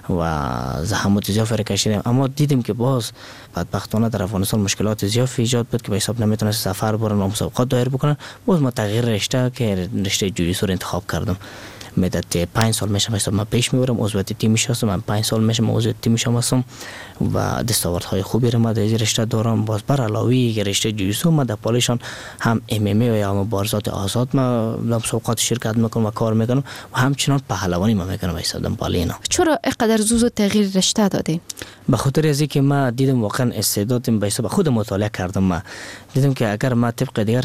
و زحمت زیاد کشیدیم. اما دیدیم که باز بدبختانه در افغانستان مشکلات زیاد ایجاد بود که به حساب نمیتونست سفر برن و مسابقات دایر بکنن. باز ما تغییر رشته که رشته جوجیتسو رو انتخاب کردم. مدت 5 سال میشه به حساب ما پیش میبرم، عضویت تیمش هستم. من 5 سال میشه عضویت تیمش هستم و دستاوردهای خوبی رو ما در این رشته دارم. باز بر علاوه رشته جوجیتسو ما در پالشان هم MMA و یا مبارزات آزاد ما مسابقات شرکت میکنم و کار میکنم و همچنان پهلوانی ما میکنم به حساب پالینا. چرا اینقدر زود تغییر رشته دادین؟ به خاطر از اینکه ما دیدم واقعا استعدادم به حساب خود مطالعه کردم. ما دیدم که اگر ما طبق دیگر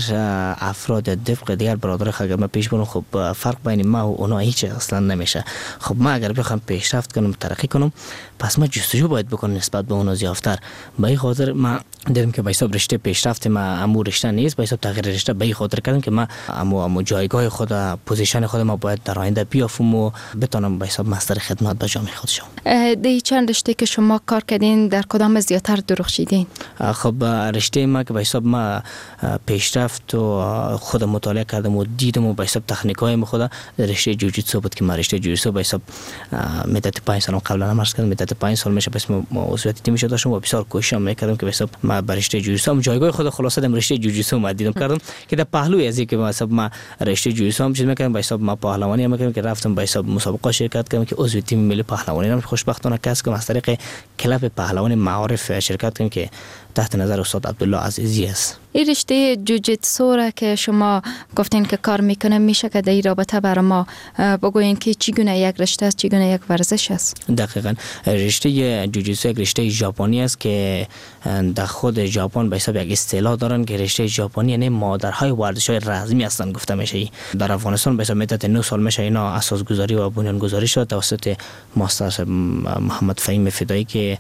افراد طبق دیگر برادر اگر ما پیش برم، خب فرق بین ما و اونا هیچ اصلا نمیشه. خب ما اگر بخوام پیشرفت کنم، ترقی کنم، پس ما جستجو باید بکنم نسبت به اونا زیاتر. به این خاطر ما دیدم که به حساب رشته پیشرفت ما امو رشته نیست، به حساب تغییر رشته به این خاطر کردم که ما امو جایگاه خود، پوزیشن خود ما باید در آینده بیافم و بتونم به حساب مستر خدمت به جامعه خود شم. دی چند رشته که شما کار کردین در کدام زیاتر درخشیدین؟ خب رشته ما که به حساب ما پیشرفت و خود مطالعه کردم و دیدم و به حساب تکنیک‌های خود رشته جوجیتسو بود که ما رشته جوجیتسو به حساب مدت 5 سال قبلا عرض کردم، مدت 5 سال میشه بس ما عضویت تیمش داشتم و بسیار کوشش میکردم که به حساب ما بر رشته جوجیتسو جایگاه خود خلاصه در رشته جوجیتسو ما دیدم کردم که در پهلوی از اینکه حساب ما رشته جوجیتسو هم چیز میکردم به حساب ما پهلوانی هم میکردم که رفتم به حساب مسابقه شرکت کردم که عضو تیم ملی پهلوانی هم خوشبختانه کسب کردم از طریق کلاب پهلوان معارف شرکت کردم که تحت نظر استاد عبدالله عزیزی است. این رشته جوجیتسو را که شما گفتین که کار میکنه، میشه که در این رابطه برای ما بگوین که چگونه یک رشته است، چگونه یک ورزش است؟ دقیقاً رشته جوجیتسو یک رشته ژاپنی است که در خود ژاپن به حساب یک اصطلاح دارن که رشته ژاپنی یعنی مادرهای ورزش‌های رزمی هستند گفته میشه. در افغانستان به حساب مدت 9 سال میشه اینا اساس گذاری و بنیانگذاری شد توسط ماستر محمد فهیم فدایی که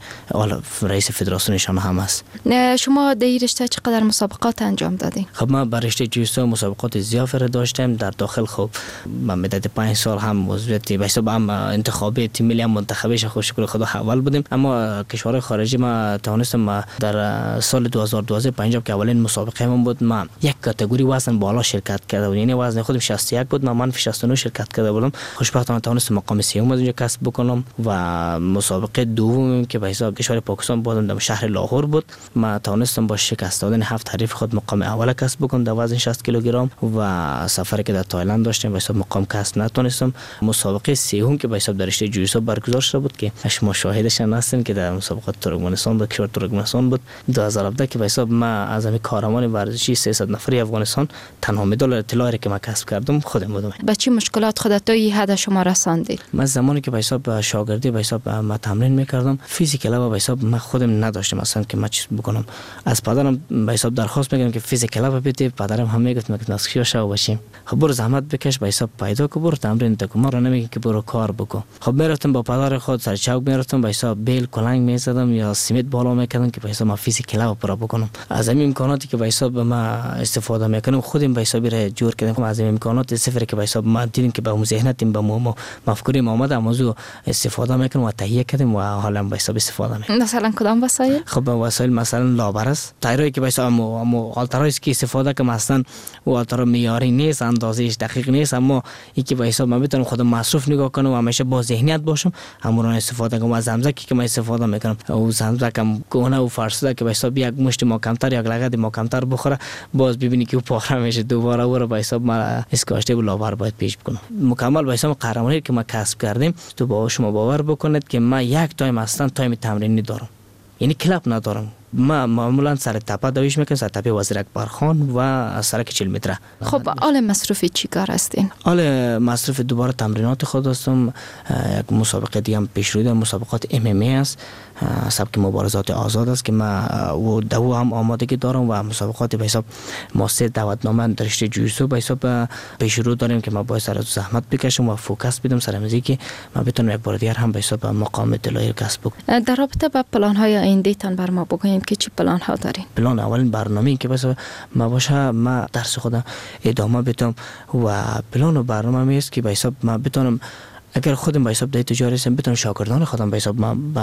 رئیس فدراسیونشان هم است. شما در این رشته چقدر مسابقات انجام دادین؟ خب ما بر رشته جوجیتسو مسابقات زیاد داشتیم در داخل. خب ما مدت 5 سال هم عضویت به حساب هم انتخابی تیم ملی هم منتخبش خوش شکر خدا اول بودیم، اما کشورهای خارجی ما توانستم در سال 2012 پنجاب که اولین مسابقه من بود ما یک کاتگوری وزن بالا شرکت کرده بودم، یعنی وزن خودم 61 بود، من 69 شرکت کرده بودم. خوشبختانه توانستم مقام سوم اونجا کسب بکنم و مسابقه دوم که به حساب کشور پاکستان بودم در شهر لاهور بود، ما توانستم با شکست دادن 7 حریف خود مقام اول کسب بکنم در وزن 60 کیلوگرم و سفری که در تایلند داشتیم به حساب مقام کسب نتونستم. مسابقه سوم که به حساب در رشته جوجیتسو برگزار شده بود که شما شاهدش هستین که در مسابقات ترکمنستان بود، کشور ترکمنستان بود 2017 که به حساب ما از همین کارمان ورزشی 300 نفری افغانستان تنها مدال اطلاعی که ما کسب کردم خودم بودم. با چه مشکلات خودت تا این حد شما رساندید؟ من زمانی که به حساب شاگردی به حساب ما تمرین میکردم فیزیکالا به حساب من خودم نداشتم اصلا که ما چیز بکنم. از پدرم به حساب درخواست میگم که فیزیکالا بده، پدرم هم میگفت که نسخیا شو باشیم. خب برو زحمت بکش به حساب پیدا کو، برو تمرین تکو، ما رو نمیگه که برو کار بکن. خب میرفتم با پدر خود سر چوک میرفتم به حساب بیل کلنگ میزدم یا سیمت بالا میکردم که به حساب ما فیزیکالا پورا بکنم. از این امکاناتی که به حساب ما استفاده میکنم خودم به حساب را جور کردم. از این امکانات صفر که به حساب ما دیدیم که به اون ذهنتیم به ما مفکوری ما اومد موضوع استفاده میکنم و تهیه کردیم و حالا به حساب استفاده میکنم. مثلا کدام وسایل؟ خب وسایل مثلا لابر است، تایرایی که به حساب آلترایی که استفاده کنم اصلا و آلترا معیاری نیست، اندازه‌اش دقیق نیست، اما اینکه به حساب من بتونم خودم مصرف نگاه کنم و همیشه با ذهنیت باشم همون رو استفاده کنم. از زمزکی که من استفاده میکنم او زمزکم گونه و فرسوده که به حساب یک مشت ما کمتر یک لگد ما کمتر بخوره باز ببینی که او پاره میشه دوباره او رو به حساب ما اسکاشته و لابر باید پیش بکنم. مکمل به حساب قهرمانی که ما کسب کردیم تو با شما باور بکنید که ما یک تایم اصلا تایم تمرینی دارم، یعنی کلاب ندارم. ما معمولا سر تپه دویش میکنم، سر تپه وزیر اکبرخان و سرک 40 متره. خب آل مصرفی چی کار هستین؟ آل مصرف دوباره تمرینات خود هستم. یک مسابقه دیگه هم پیش روی مسابقات MMA است، سبک مبارزات آزاد است که ما و دو هم آمادگی دارم و مسابقات به حساب ماستر دعوتنامه در رشته جوجیتسو به حساب پیش رو داریم که ما باید سر زحمت بکشم و فوکس بدم سر موزیک ما بتونم یک بار دیگر هم به حساب مقام اطلاعی کسب کنم. در رابطه با پلان های آینده تان بر ما بگوین که چی پلان ها دارین؟ پلان اولین برنامه‌ای که بس ما باشه ما درس خودم ادامه بدم و پلان و برنامه است که به حساب ما بتونم اگر خودم به حساب تجاری هستم بتونم شاگردان خودم به حساب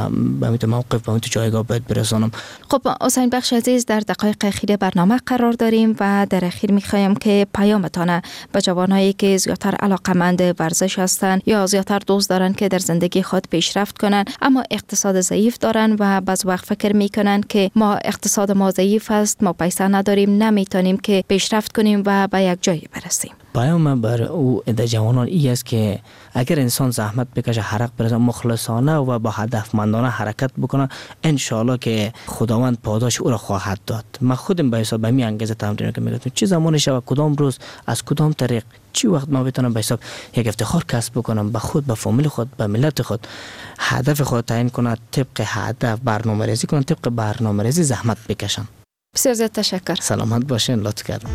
به میت موقف به میت جایگاه باید برسانم. خب حسین بخش عزیز در دقایق اخیر برنامه قرار داریم و در اخیر میخوایم که پیامتان به جوانایی که زیاتر علاقمند ورزش هستند یا زیاتر دوست دارن که در زندگی خود پیشرفت کنن اما اقتصاد ضعیف دارن و بعض وقت فکر میکنن که ما اقتصاد ما ضعیف است، ما پیسه نداریم، نمیتونیم که پیشرفت کنیم و به یک جایی برسیم. پیام بر او در جوانان ای است که اگر انسان زحمت بکشه، حرق برسه، مخلصانه و با هدفمندانه حرکت بکنه، ان شاء الله که خداوند پاداش او را خواهد داد. من خودم به حساب همین انگیزه تمرین که میگم چه زمانی شب کدام روز از کدام طریق چی وقت ما بتونم به حساب یک افتخار کسب بکنم به خود، به فامیل خود، به ملت خود، هدف خود تعیین کنه، طبق هدف برنامه‌ریزی کنه، طبق برنامه‌ریزی زحمت بکشم. بسیار زیاد تشکر. سلامت باشین. لطف کردم.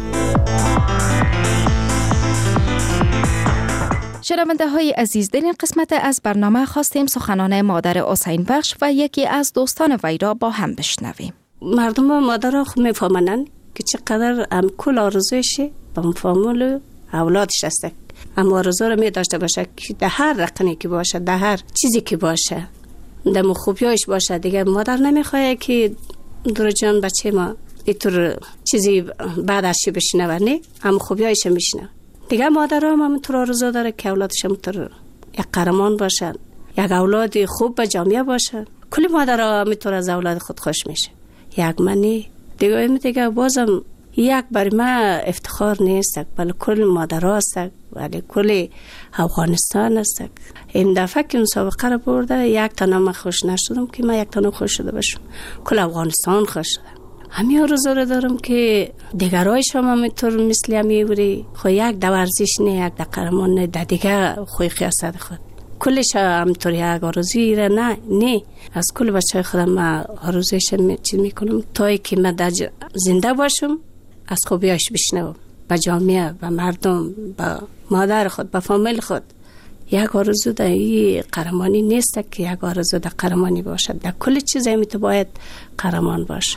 شنونده های عزیز، در این قسمت از برنامه خواستیم سخنان مادر حسین بخش و یکی از دوستان وی را با هم بشنویم. مردم مادر را خوب میفهمند که چقدر کل آرزویشه به فامیل اولادش هست، اما آرزو را می داشته باشه که در هر رقمی که باشه، در هر چیزی که باشه، در خوبیایش باشه. دیگه مادر نمیخواه که دور جان بچه ما اینطور چیزی بعد از چی بشنوه، نه، اما خوبیایش میشنوه. دیگه مادرها هم همینطور آرزو داره که اولادش همینطور یک قهرمان باشن، یک اولاد خوب به جامعه باشن. کلی مادرها همینطور از اولاد خود خوش میشه. یک منی دیگه بازم یک برای ما افتخار نیست، بله کل مادرها هست، ولی کل افغانستان هست. این دفعه که مسابقه را برده یک تنها من خوش نشدم که من یک تنها خوش شده باشم، کل افغانستان خوش شده. همین آرزو را دارم که دیگرایش هم همینطور مثل همی بری خو یک دو ورزش نه، یک دو قهرمان نه، دیگه خوی خیاست خود کلش همینطور یک آرزوی را نه از کل بچه خودم من آرزویش چیز میکنم تا که من زنده باشم از خوبیاش بشنوم به جامعه، به مردم، به مادر خود، به فامیل خود. یک آرزو در این قهرمانی نیست که یک آرزو در قهرمانی باشد، در کل چیز تو باید قهرمان باشه.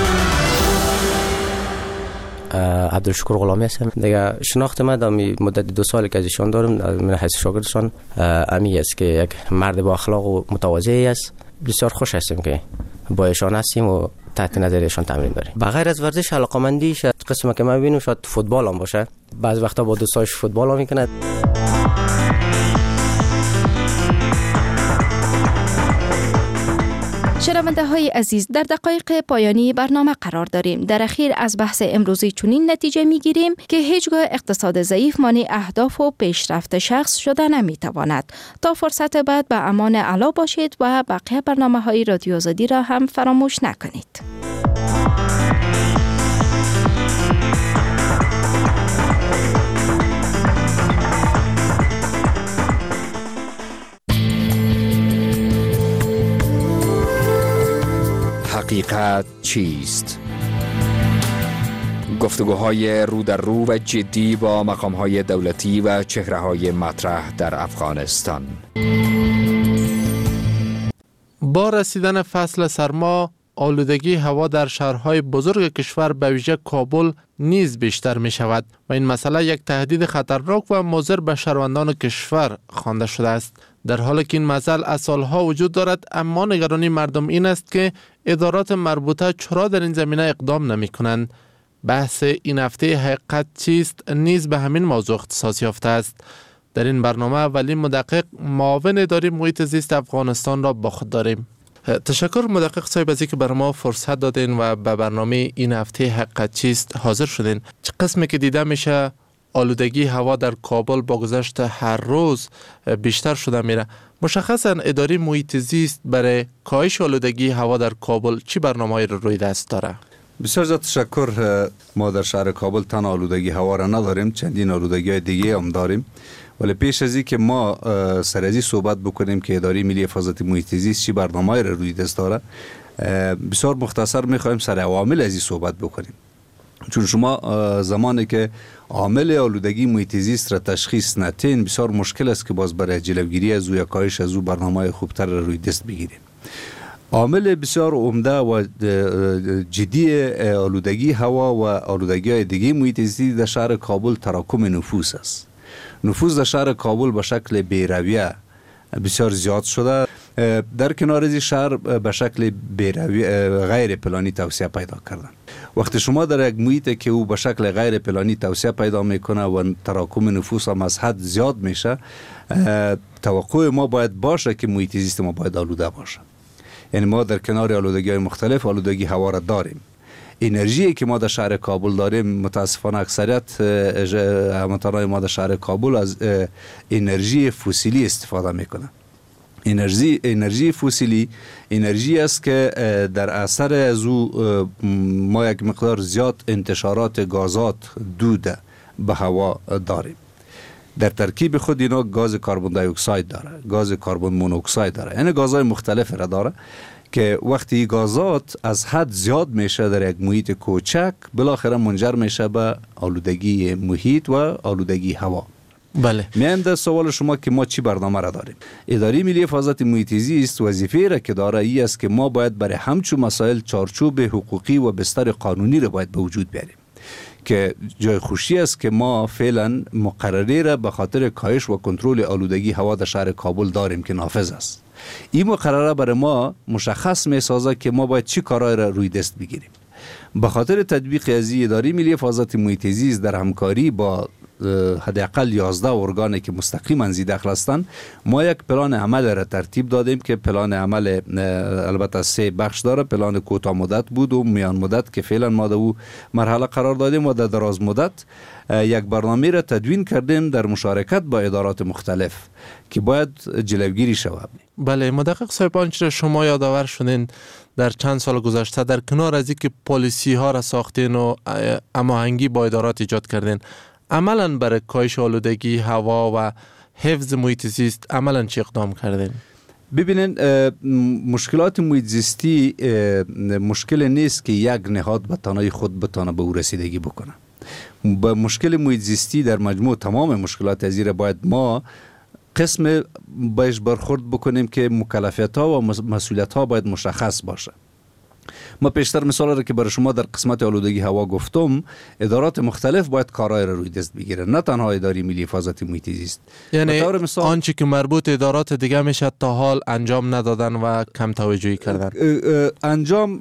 عبدالشکر غلامی هستم. دیگه شناخت من در مدت 2 سالی که ازشان دارم من حیث شاگردشان امی است که یک مرد با اخلاق و متواضعی است. بسیار خوش هستیم که با ایشان هستیم و تحت نظرشان تمرین داریم. بغیر از ورزش علاقه‌مندی شاید قسمی که من ببینم شاید فوتبال هم باشه. بعض وقتا با دوستاش فوتبال هم میکنه. شنونده های عزیز، در دقایق پایانی برنامه قرار داریم. در اخیر از بحث امروزی چنین نتیجه می گیریم که هیچگاه اقتصاد ضعیف مانع اهداف و پیشرفت شخص شده نمی تواند. تا فرصت بعد به امان اعلی باشید و بقیه برنامه های رادیو آزادی را هم فراموش نکنید. حقیقت چیست؟ گفتگوهای رو در رو و جدی با مقامهای دولتی و چهره‌های مطرح در افغانستان. با رسیدن فصل سرما، آلودگی هوا در شهرهای بزرگ کشور به ویژه کابل نیز بیشتر می شود و این مسئله یک تهدید خطرناک و مضر به شهروندان کشور خوانده شده است. در حالی که این مسئله از سالها وجود دارد، اما نگرانی مردم این است که ادارات مربوطه چرا در این زمینه اقدام نمی کنند. بحث این هفته حقیقت چیست نیز به همین موضوع اختصاص یافته است. در این برنامه ولی مدقق معاون اداره محیط زیست افغانستان را با خود داریم. تشکر مدقق صاحب از اینکه برای ما فرصت دادین و به برنامه این هفته حقیقت چیست حاضر شدین. چه قسمی که دیده میشه آلودگی هوا در کابل با گذشت هر روز بیشتر شده میره. مشخصا اداره محیط زیست برای کاهش آلودگی هوا در کابل چی برنامه‌ای رو روی دست داره؟ بسیار زیاد تشکر. ما در شهر کابل تنها آلودگی هوا را نداریم، چندین آلودگی دیگه هم داریم. ولی پیش از این که ما سر از این صحبت بکنیم که اداره ملی حفاظت محیط زیست چی برنامه‌ای را روی دست داره، بسیار مختصر می‌خوایم سر عوامل از این صحبت بکنیم. چون شما زمانی که عامل آلودگی محیط زیست را تشخیص ندین، بسیار مشکل است که باز برای جلوگیری از او یا کاهش از او برنامه‌های خوبتر را روی دست بگیریم. عامل بسیار عمده و جدی آلودگی هوا و آلودگی‌های دیگه محیط زیست در شهر کابل تراکم نفوس است. نفوس در شهر کابل به شکل بی‌رویه بسیار زیاد شده. در کنار از شهر به شکل غیر پلانی توسعه پیدا کردن. وقتی شما در یک محیط که او به شکل غیر پلانی توسعه پیدا میکنه و تراکم نفوس هم از حد زیاد میشه، توقع ما باید باشه که محیط زیست ما باید آلوده باشه. یعنی ما در کنار آلودگی‌های مختلف آلودگی هوا را داریم. انرژی که ما در شهر کابل داریم، متاسفانه اکثریت هموطنان ما در شهر کابل از انرژی فسیلی استفاده میکنه. انرژی فسیلی انرژی است که در اثر از او ما یک مقدار زیاد انتشارات گازات دود به هوا داریم. در ترکیب خود اینا گاز کربن دی اکساید داره، گاز کربن مونوکساید داره، یعنی گازهای مختلف را داره که وقتی گازات از حد زیاد میشه در یک محیط کوچک، بالاخره منجر میشه به آلودگی محیط و آلودگی هوا. بله. میایم در سوال شما که ما چی برنامه را داریم. اداره ملی حفاظت محیط زیست وظیفه را که داره ای است که ما باید برای همچون مسائل چارچوب حقوقی و بستر قانونی را باید به وجود بیاریم که جای خوشی است که ما فعلا مقرری را به خاطر کاهش و کنترل آلودگی هوا در شهر کابل داریم که نافذ است. این مقرره برای ما مشخص میسازه که ما باید چی کارهای را روی دست بگیریم. به خاطر تطبیق از اداره ملی حفاظت محیط زیست در همکاری با حداقل 11 ارگانی که مستقیما ذی دخل هستند، ما یک پلان عمل را ترتیب دادیم که پلان عمل البته 3 بخش داره. پلان کوتاه مدت بود و میان مدت که فعلا ما در او مرحله قرار دادیم و در دراز مدت یک برنامه را تدوین کردیم در مشارکت با ادارات مختلف که باید جلوگیری شود. بله مدقق صاحب، آنچه شما یادآور شدین در چند سال گذشته، در کنار از اینکه پالیسی ها را ساختین و هماهنگی با ادارات ایجاد کردین، عملا برای کاهش آلودگی هوا و حفظ محیط زیست عملا چه اقدام کردین؟ ببینین، مشکلات محیط زیستی مشکل نیست که یک نهاد به تنهایی خود بتونه به او رسیدگی بکنه. با مشکل محیط زیستی در مجموع تمام مشکلات از این باید ما قسم بهش برخورد بکنیم که مکلفیت ها و مسئولیت ها باید مشخص باشه. ما پیشتر مثال را که برای شما در قسمت آلودگی هوا گفتم، ادارات مختلف باید کارهای را روی دست بگیرن، نه تنها اداره ملی حفاظت محیط زیست. یعنی آنچه که مربوط ادارات دیگه میشه تا حال انجام ندادن و کم توجهی کردن. انجام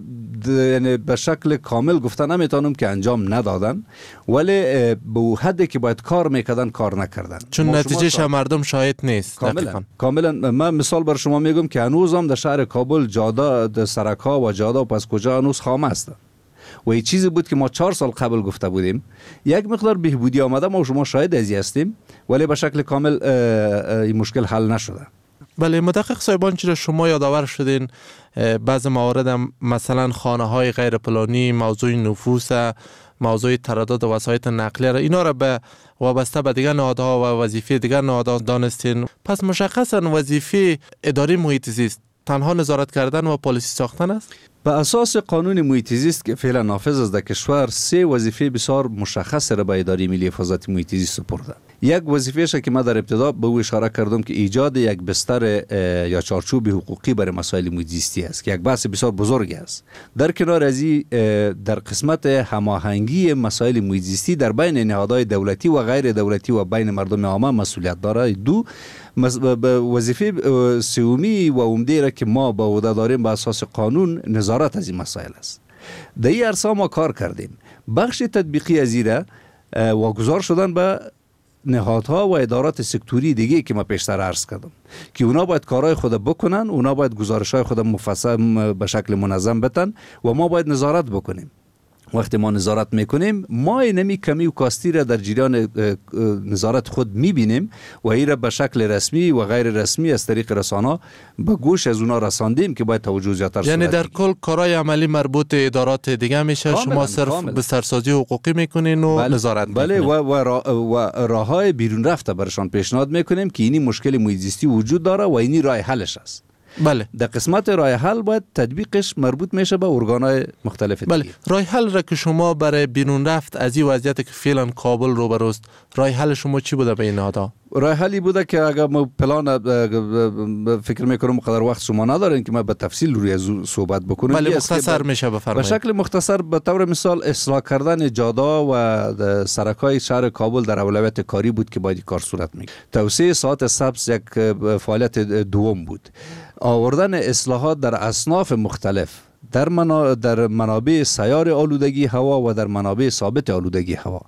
یعنی به شکل کامل گفتن نمیتونم که انجام ندادن، ولی به حدی که باید کار میکردن کار نکردن، چون نتیجهش مردم شاهد نیست. کاملا من مثال بر شما میگم که هنوز هم در شهر کابل جاده سرک‌ها و جاده و پس کجا هنوز خام است و این چیزی بود که ما 4 سال قبل گفته بودیم. یک مقدار بهبودی آمده، ما و شما شاهد ازی هستیم، ولی به شکل کامل این مشکل حل نشده. بله مدقق صاحبان، چرا شما یادآور شدین بعض موارد مثلا خانه های غیر پلانی، موضوع نفوس، موضوع تردد وسایط نقلیه را، اینا را به وابسته به دیگر نهادها و وظیفه دیگر نهادها دانستین. پس مشخصا وظیفه اداره محیط زیست تنها نظارت کردن و پالیسی ساختن است؟ به اساس قانون محیط زیست که فعلا نافذ است در کشور، 3 وظیفه بسیار مشخص را به اداره ملی حفاظت محیط زیست سپرده. یک وظیفه‌اش که من در ابتدا به او اشاره کردم که ایجاد یک بستر یا چارچوب حقوقی برای مسائل محیط زیستی است که یک بحث بسیار بزرگ است. در کنار از این در قسمت هماهنگی مسائل محیط زیستی در بین نهادهای دولتی و غیر دولتی و بین مردم عامه مسئولیت داره. دو وظیفه سومی و عمده را که ما به عهده داریم به اساس قانون نظارت از این مسائل است. در این عرصه ما کار کردیم. بخش تطبیقی از این را واگذار شدن به نهادها و ادارات سکتوری دیگه که ما پیشتر عرض کردم که اونا باید کارهای خود بکنن، اونا باید گزارش‌های خود مفصل به شکل منظم بتن و ما باید نظارت بکنیم. وقتی ما نظارت میکنیم، ما اینمی کمی و کاستی را در جریان نظارت خود میبینیم و این را به شکل رسمی و غیر رسمی از طریق رسانه به گوش از اونا رساندیم که باید توجه زیادتر. یعنی در کل کارهای عملی مربوط ادارات دیگه میشه، شما صرف به سرسازی حقوقی میکنین و نظارت میکنین. و راههای بیرون رفته برشان پیشنهاد میکنیم که اینی مشکل محیط زیستی وجود داره و اینی راه حلش است. بله. در قسمت راه حل باید تطبیقش مربوط میشه به ارگان‌های مختلف دیگه. بله. راه حل را که شما برای بیرون رفت از این وضعیت که فعلا کابل روبروست، راه حل شما چی بوده به این نهادها؟ راه حلی بوده که اگر ما پلان فکر میکنم قدر وقت شما ندارین که ما به تفصیل روی از صحبت بکنیم. بله مختصر میشه بفرمایید. به شکل مختصر به طور مثال اصلاح کردن جاده و سرک‌های شهر کابل در اولویت کاری بود که باید کار صورت میگیره. توسعه ساعت سبز یک فعالیت دوم بود. آوردن اصلاحات در اصناف مختلف در منابع سیار آلودگی هوا و در منابع ثابت آلودگی هوا.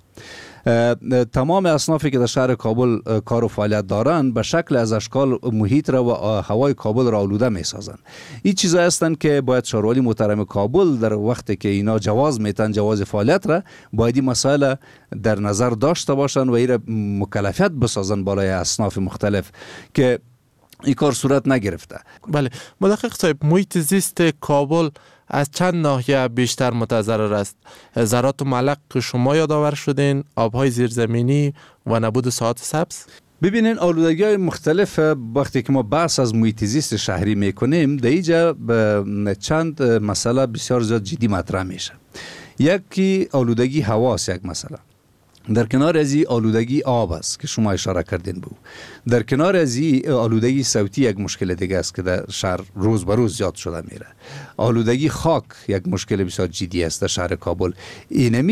تمام اصنافی که در شهر کابل کار و فعالیت دارند به شکل از اشکال محیط را و هوای کابل را آلوده می سازند. این چیزا هستند که باید شهرولی محترم کابل در وقتی که اینا جواز میتن، جواز فعالیت را، باید این مسائل در نظر داشته باشند و این را مکلفیت بسازند بالای اصناف مختلف که این کار صورت نگرفته. بله مدقق صاحب، محیط زیست کابل از چند ناحیه بیشتر متضرر است؟ ذرات معلق که شما یادآور شدین، آبهای زیرزمینی و نبود ساعات سبز؟ ببینین آلودگی‌های مختلف وقتی که ما بحث از محیط زیست شهری میکنیم در اینجا چند مسئله بسیار زیاد جدی مطرح میشه. یکی آلودگی هواست، یک مسئله. در کنار از این آلودگی آب است که شما اشاره کردین به او. در کنار از این آلودگی صوتی یک مشکل دیگه است که در شهر روز به روز زیاد شده میره. آلودگی خاک یک مشکل بسیار جدی است در شهر کابل. اینمی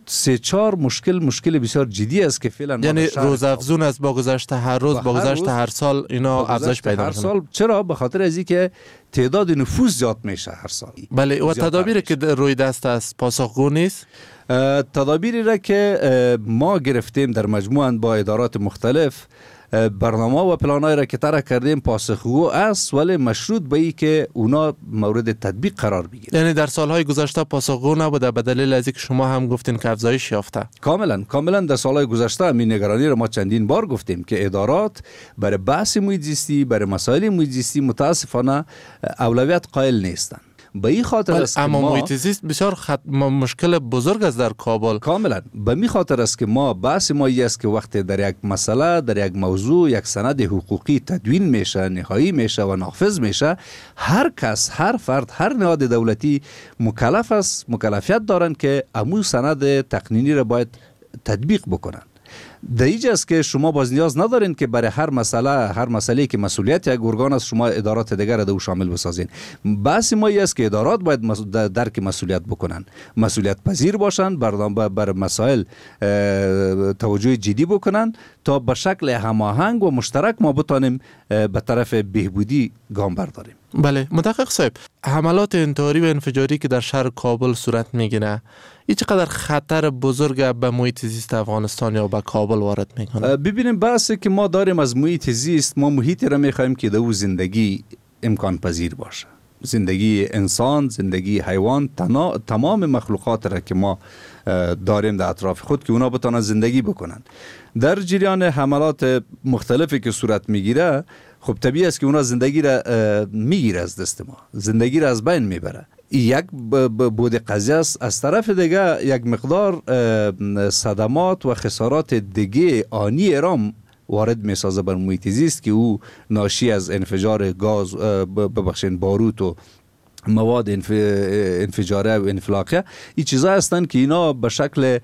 3-4 مشکل بسیار جدی است که فعلا یعنی روزافزون است با گذشت هر روز با گذشت هر سال اینا افزایش پیدا می‌کنه. هر سال چرا؟ به خاطر از اینکه تعداد نفوس زیاد میشه هر سال. بله و تدابیری که روی دست است پاسخگو نیست. تدابیری را که ما گرفتیم در مجموعاً با ادارات مختلف، برنامه و پلان‌های را که طرح کردیم پاسخگو است، ولی مشروط به این که اونا مورد تطبیق قرار بگیرن. یعنی در سالهای گذشته پاسخگو نبوده به دلیل از اینکه شما هم گفتین که افزایش یافته. کاملا در سالهای گذشته همین نگرانی را ما چندین بار گفتیم که ادارات برای بحث محیط زیستی، برای مسائل محیط زیستی متاسفانه اولویت قائل نیستند. به این خاطر است که اما محیط زیست بسیار مشکل بزرگ است در کابل. کاملا به این خاطر است که ما بحث ما است که وقتی در یک مسئله، در یک موضوع، یک سند حقوقی تدوین میشه، نهایی میشه و نافذ میشه، هر کس، هر فرد، هر نهاد دولتی مکلف است، مکلفیت دارند که امو سند تقنینی را باید تطبیق بکنن. در اینجا است که شما باز نیاز ندارین که برای هر مسئله که مسئولیت یک ارگان است شما ادارات دیگر را شامل بسازین. بحث ما است که ادارات باید درک مسئولیت بکنن، مسئولیت پذیر باشن، بر مسائل توجه جدی بکنن تا به شکل هماهنگ و مشترک ما بتانیم به طرف بهبودی گام برداریم. بله محقق صاحب، حملات انتحاری و انفجاری که در شهر کابل صورت میگیره این چقدر خطر بزرگ به محیط زیست افغانستان یا به کابل وارد میکنه؟ ببینیم بحثی که ما داریم از محیط زیست، ما محیطی را میخوایم که در زندگی امکان پذیر باشه، زندگی انسان، زندگی حیوان، تمام مخلوقات را که ما داریم در اطراف خود که اونا بتونن زندگی بکنن. در جریان حملات مختلفی که صورت میگیره، خب طبیعی است که اونا زندگی را میگیره از دست ما، زندگی را از بین میبره. یک بود قضیه است. از طرف دیگه یک مقدار صدمات و خسارات دیگه آنی ارام وارد میسازه بر محیط زیست که او ناشی از انفجار گاز، باروت و مواد انفجاره و انفلاقه، این چیزا هستند که اینا به شکل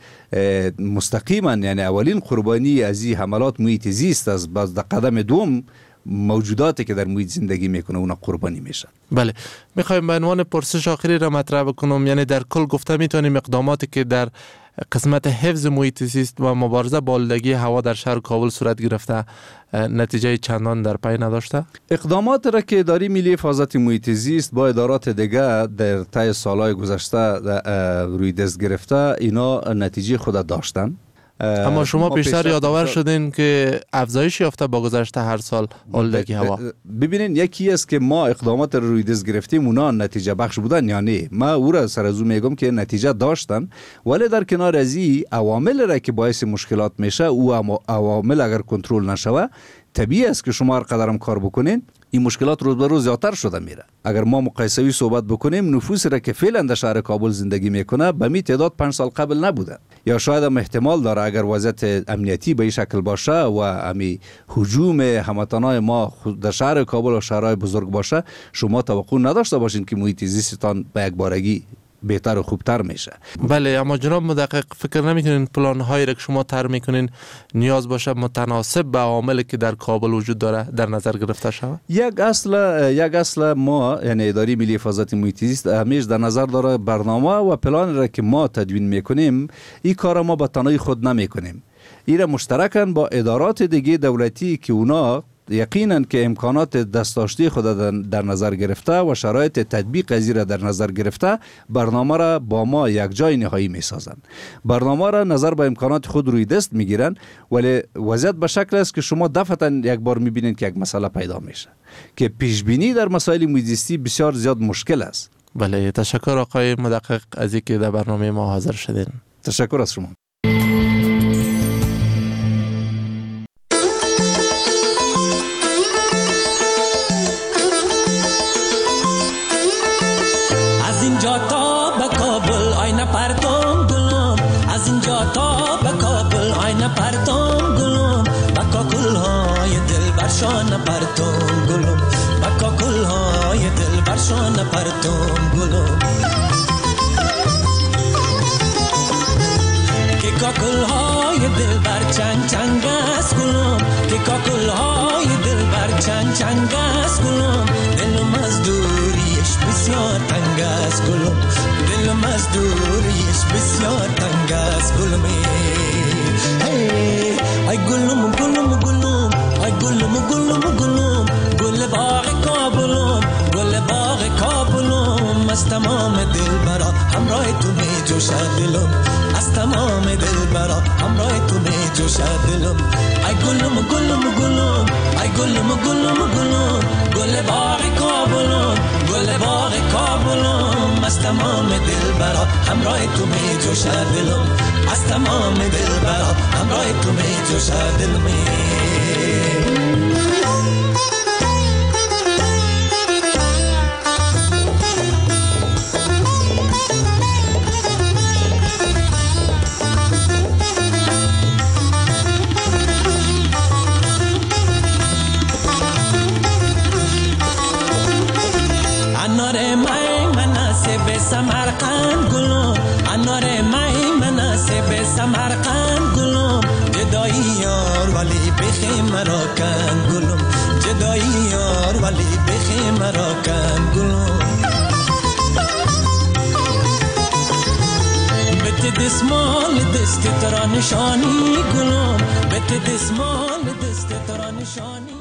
مستقیما، یعنی اولین قربانی از این حملات محیط زیست است. باز در قدم دوم موجوداتی که در محیط زندگی میکنه اونا قربانی میشن. بله، میخوایم به عنوان پرسش آخری را مطرح بکنم، یعنی در کل گفته میتونیم اقداماتی که در قسمت حفظ محیط زیست و مبارزه با آلودگی هوا در شهر کابل صورت گرفته نتیجه چندان در پی نداشته؟ اقدامات را که اداره ملی حفاظت محیط زیست با ادارات دیگه در طی سالهای گذشته روی دست گرفته، اینا نتیجه خود داشتن. اما شما پیشتر یادآور شدین که افزایش یافته با گذشت هر سال آلودگی هوا. ببینین یکی است که ما اقدامات رو روی دست گرفتیم اونا نتیجه بخش بودن یا نه. ما او را سر از او میگم که نتیجه داشتن، ولی در کنار از این عوامل را که باعث مشکلات میشه، او عوامل اگر کنترل نشوه، طبیعی است که شما هر قدرم کار بکنین این مشکلات روز به روز زیادتر شده میره. اگر ما مقایسوی صحبت بکنیم، نفوسی را که فعلا در شهر کابل زندگی میکنه به می تعداد 5 سال قبل نبوده، یا شاید هم احتمال داره اگر وضعیت امنیتی به این شکل باشه و امی هجوم هموطنای ما در شهر کابل و شهرهای بزرگ باشه، شما توقع نداشته باشین که محیط زیستتان به یک بارگی بهتر و خوبتر میشه. بله، اما جناب مدقق فکر نمیکنین پلان هایی را که شما طرح میکنین نیاز باشه متناسب به عواملی که در کابل وجود داره در نظر گرفته شود؟ یک اصل ما یعنی اداره ملی حفاظت محیط زیست همیشه در نظر داره برنامه و پلان را که ما تدوین میکنیم، این کار ما به تنهایی خود نمیکنیم. این را مشترکاً با ادارات دیگه دولتی که اونا یقیناً که امکانات دستداشتی خود در نظر گرفته و شرایط تطبیق از را در نظر گرفته، برنامه را با ما یک جای نهایی می سازند. برنامه را نظر به امکانات خود روی دست می گیرند، ولی وضعیت به شکل است که شما دفعتاً یک بار می بینید که یک مسئله پیدا میشه که پیش بینی در مسائل محیط زیستی بسیار زیاد مشکل است. بله، تشکر آقای مدقق از اینکه در برنامه ما حاضر شدین. تشکر از شما. پرتم گلم بکا کلهای دل برشان پرتم گلم بکا کلهای دل برشان پرتم گلم که کلهای دل بر چنگ چنگ است گلم که کلهای دل بر چنگ چنگ است گلم دلم از دوریش بسیار تنگ است گلم، دلم از دوریش بسیار تنگ است گلم. ای گلم گلم گلم، ای گلم گلم گلم، گل باغ کابلم، گل باغ کابلم. از تمام دل برا همراه تو می جوشد دلم، از تمام دل برا همراه تو می جوشد دلم. ای گلم گلم گلم، ای گلم گلم گلم، گل باغ کابلم، گل باغ کابلم. از تمام دل برا همراه تو می جوشد دلم، از تمام دل برا همراه تو می جوشد دلم. انار مای مناسب سمرقند گلم، انار مای مناسب سمرقند گلم. جدایی یار ولی بخی مرا کن گلم، جدایی یار ولی بخی مرا کن گلم. بت دسمال دست ترا نشانی گلم، بت دسمال دست ترا نشانی.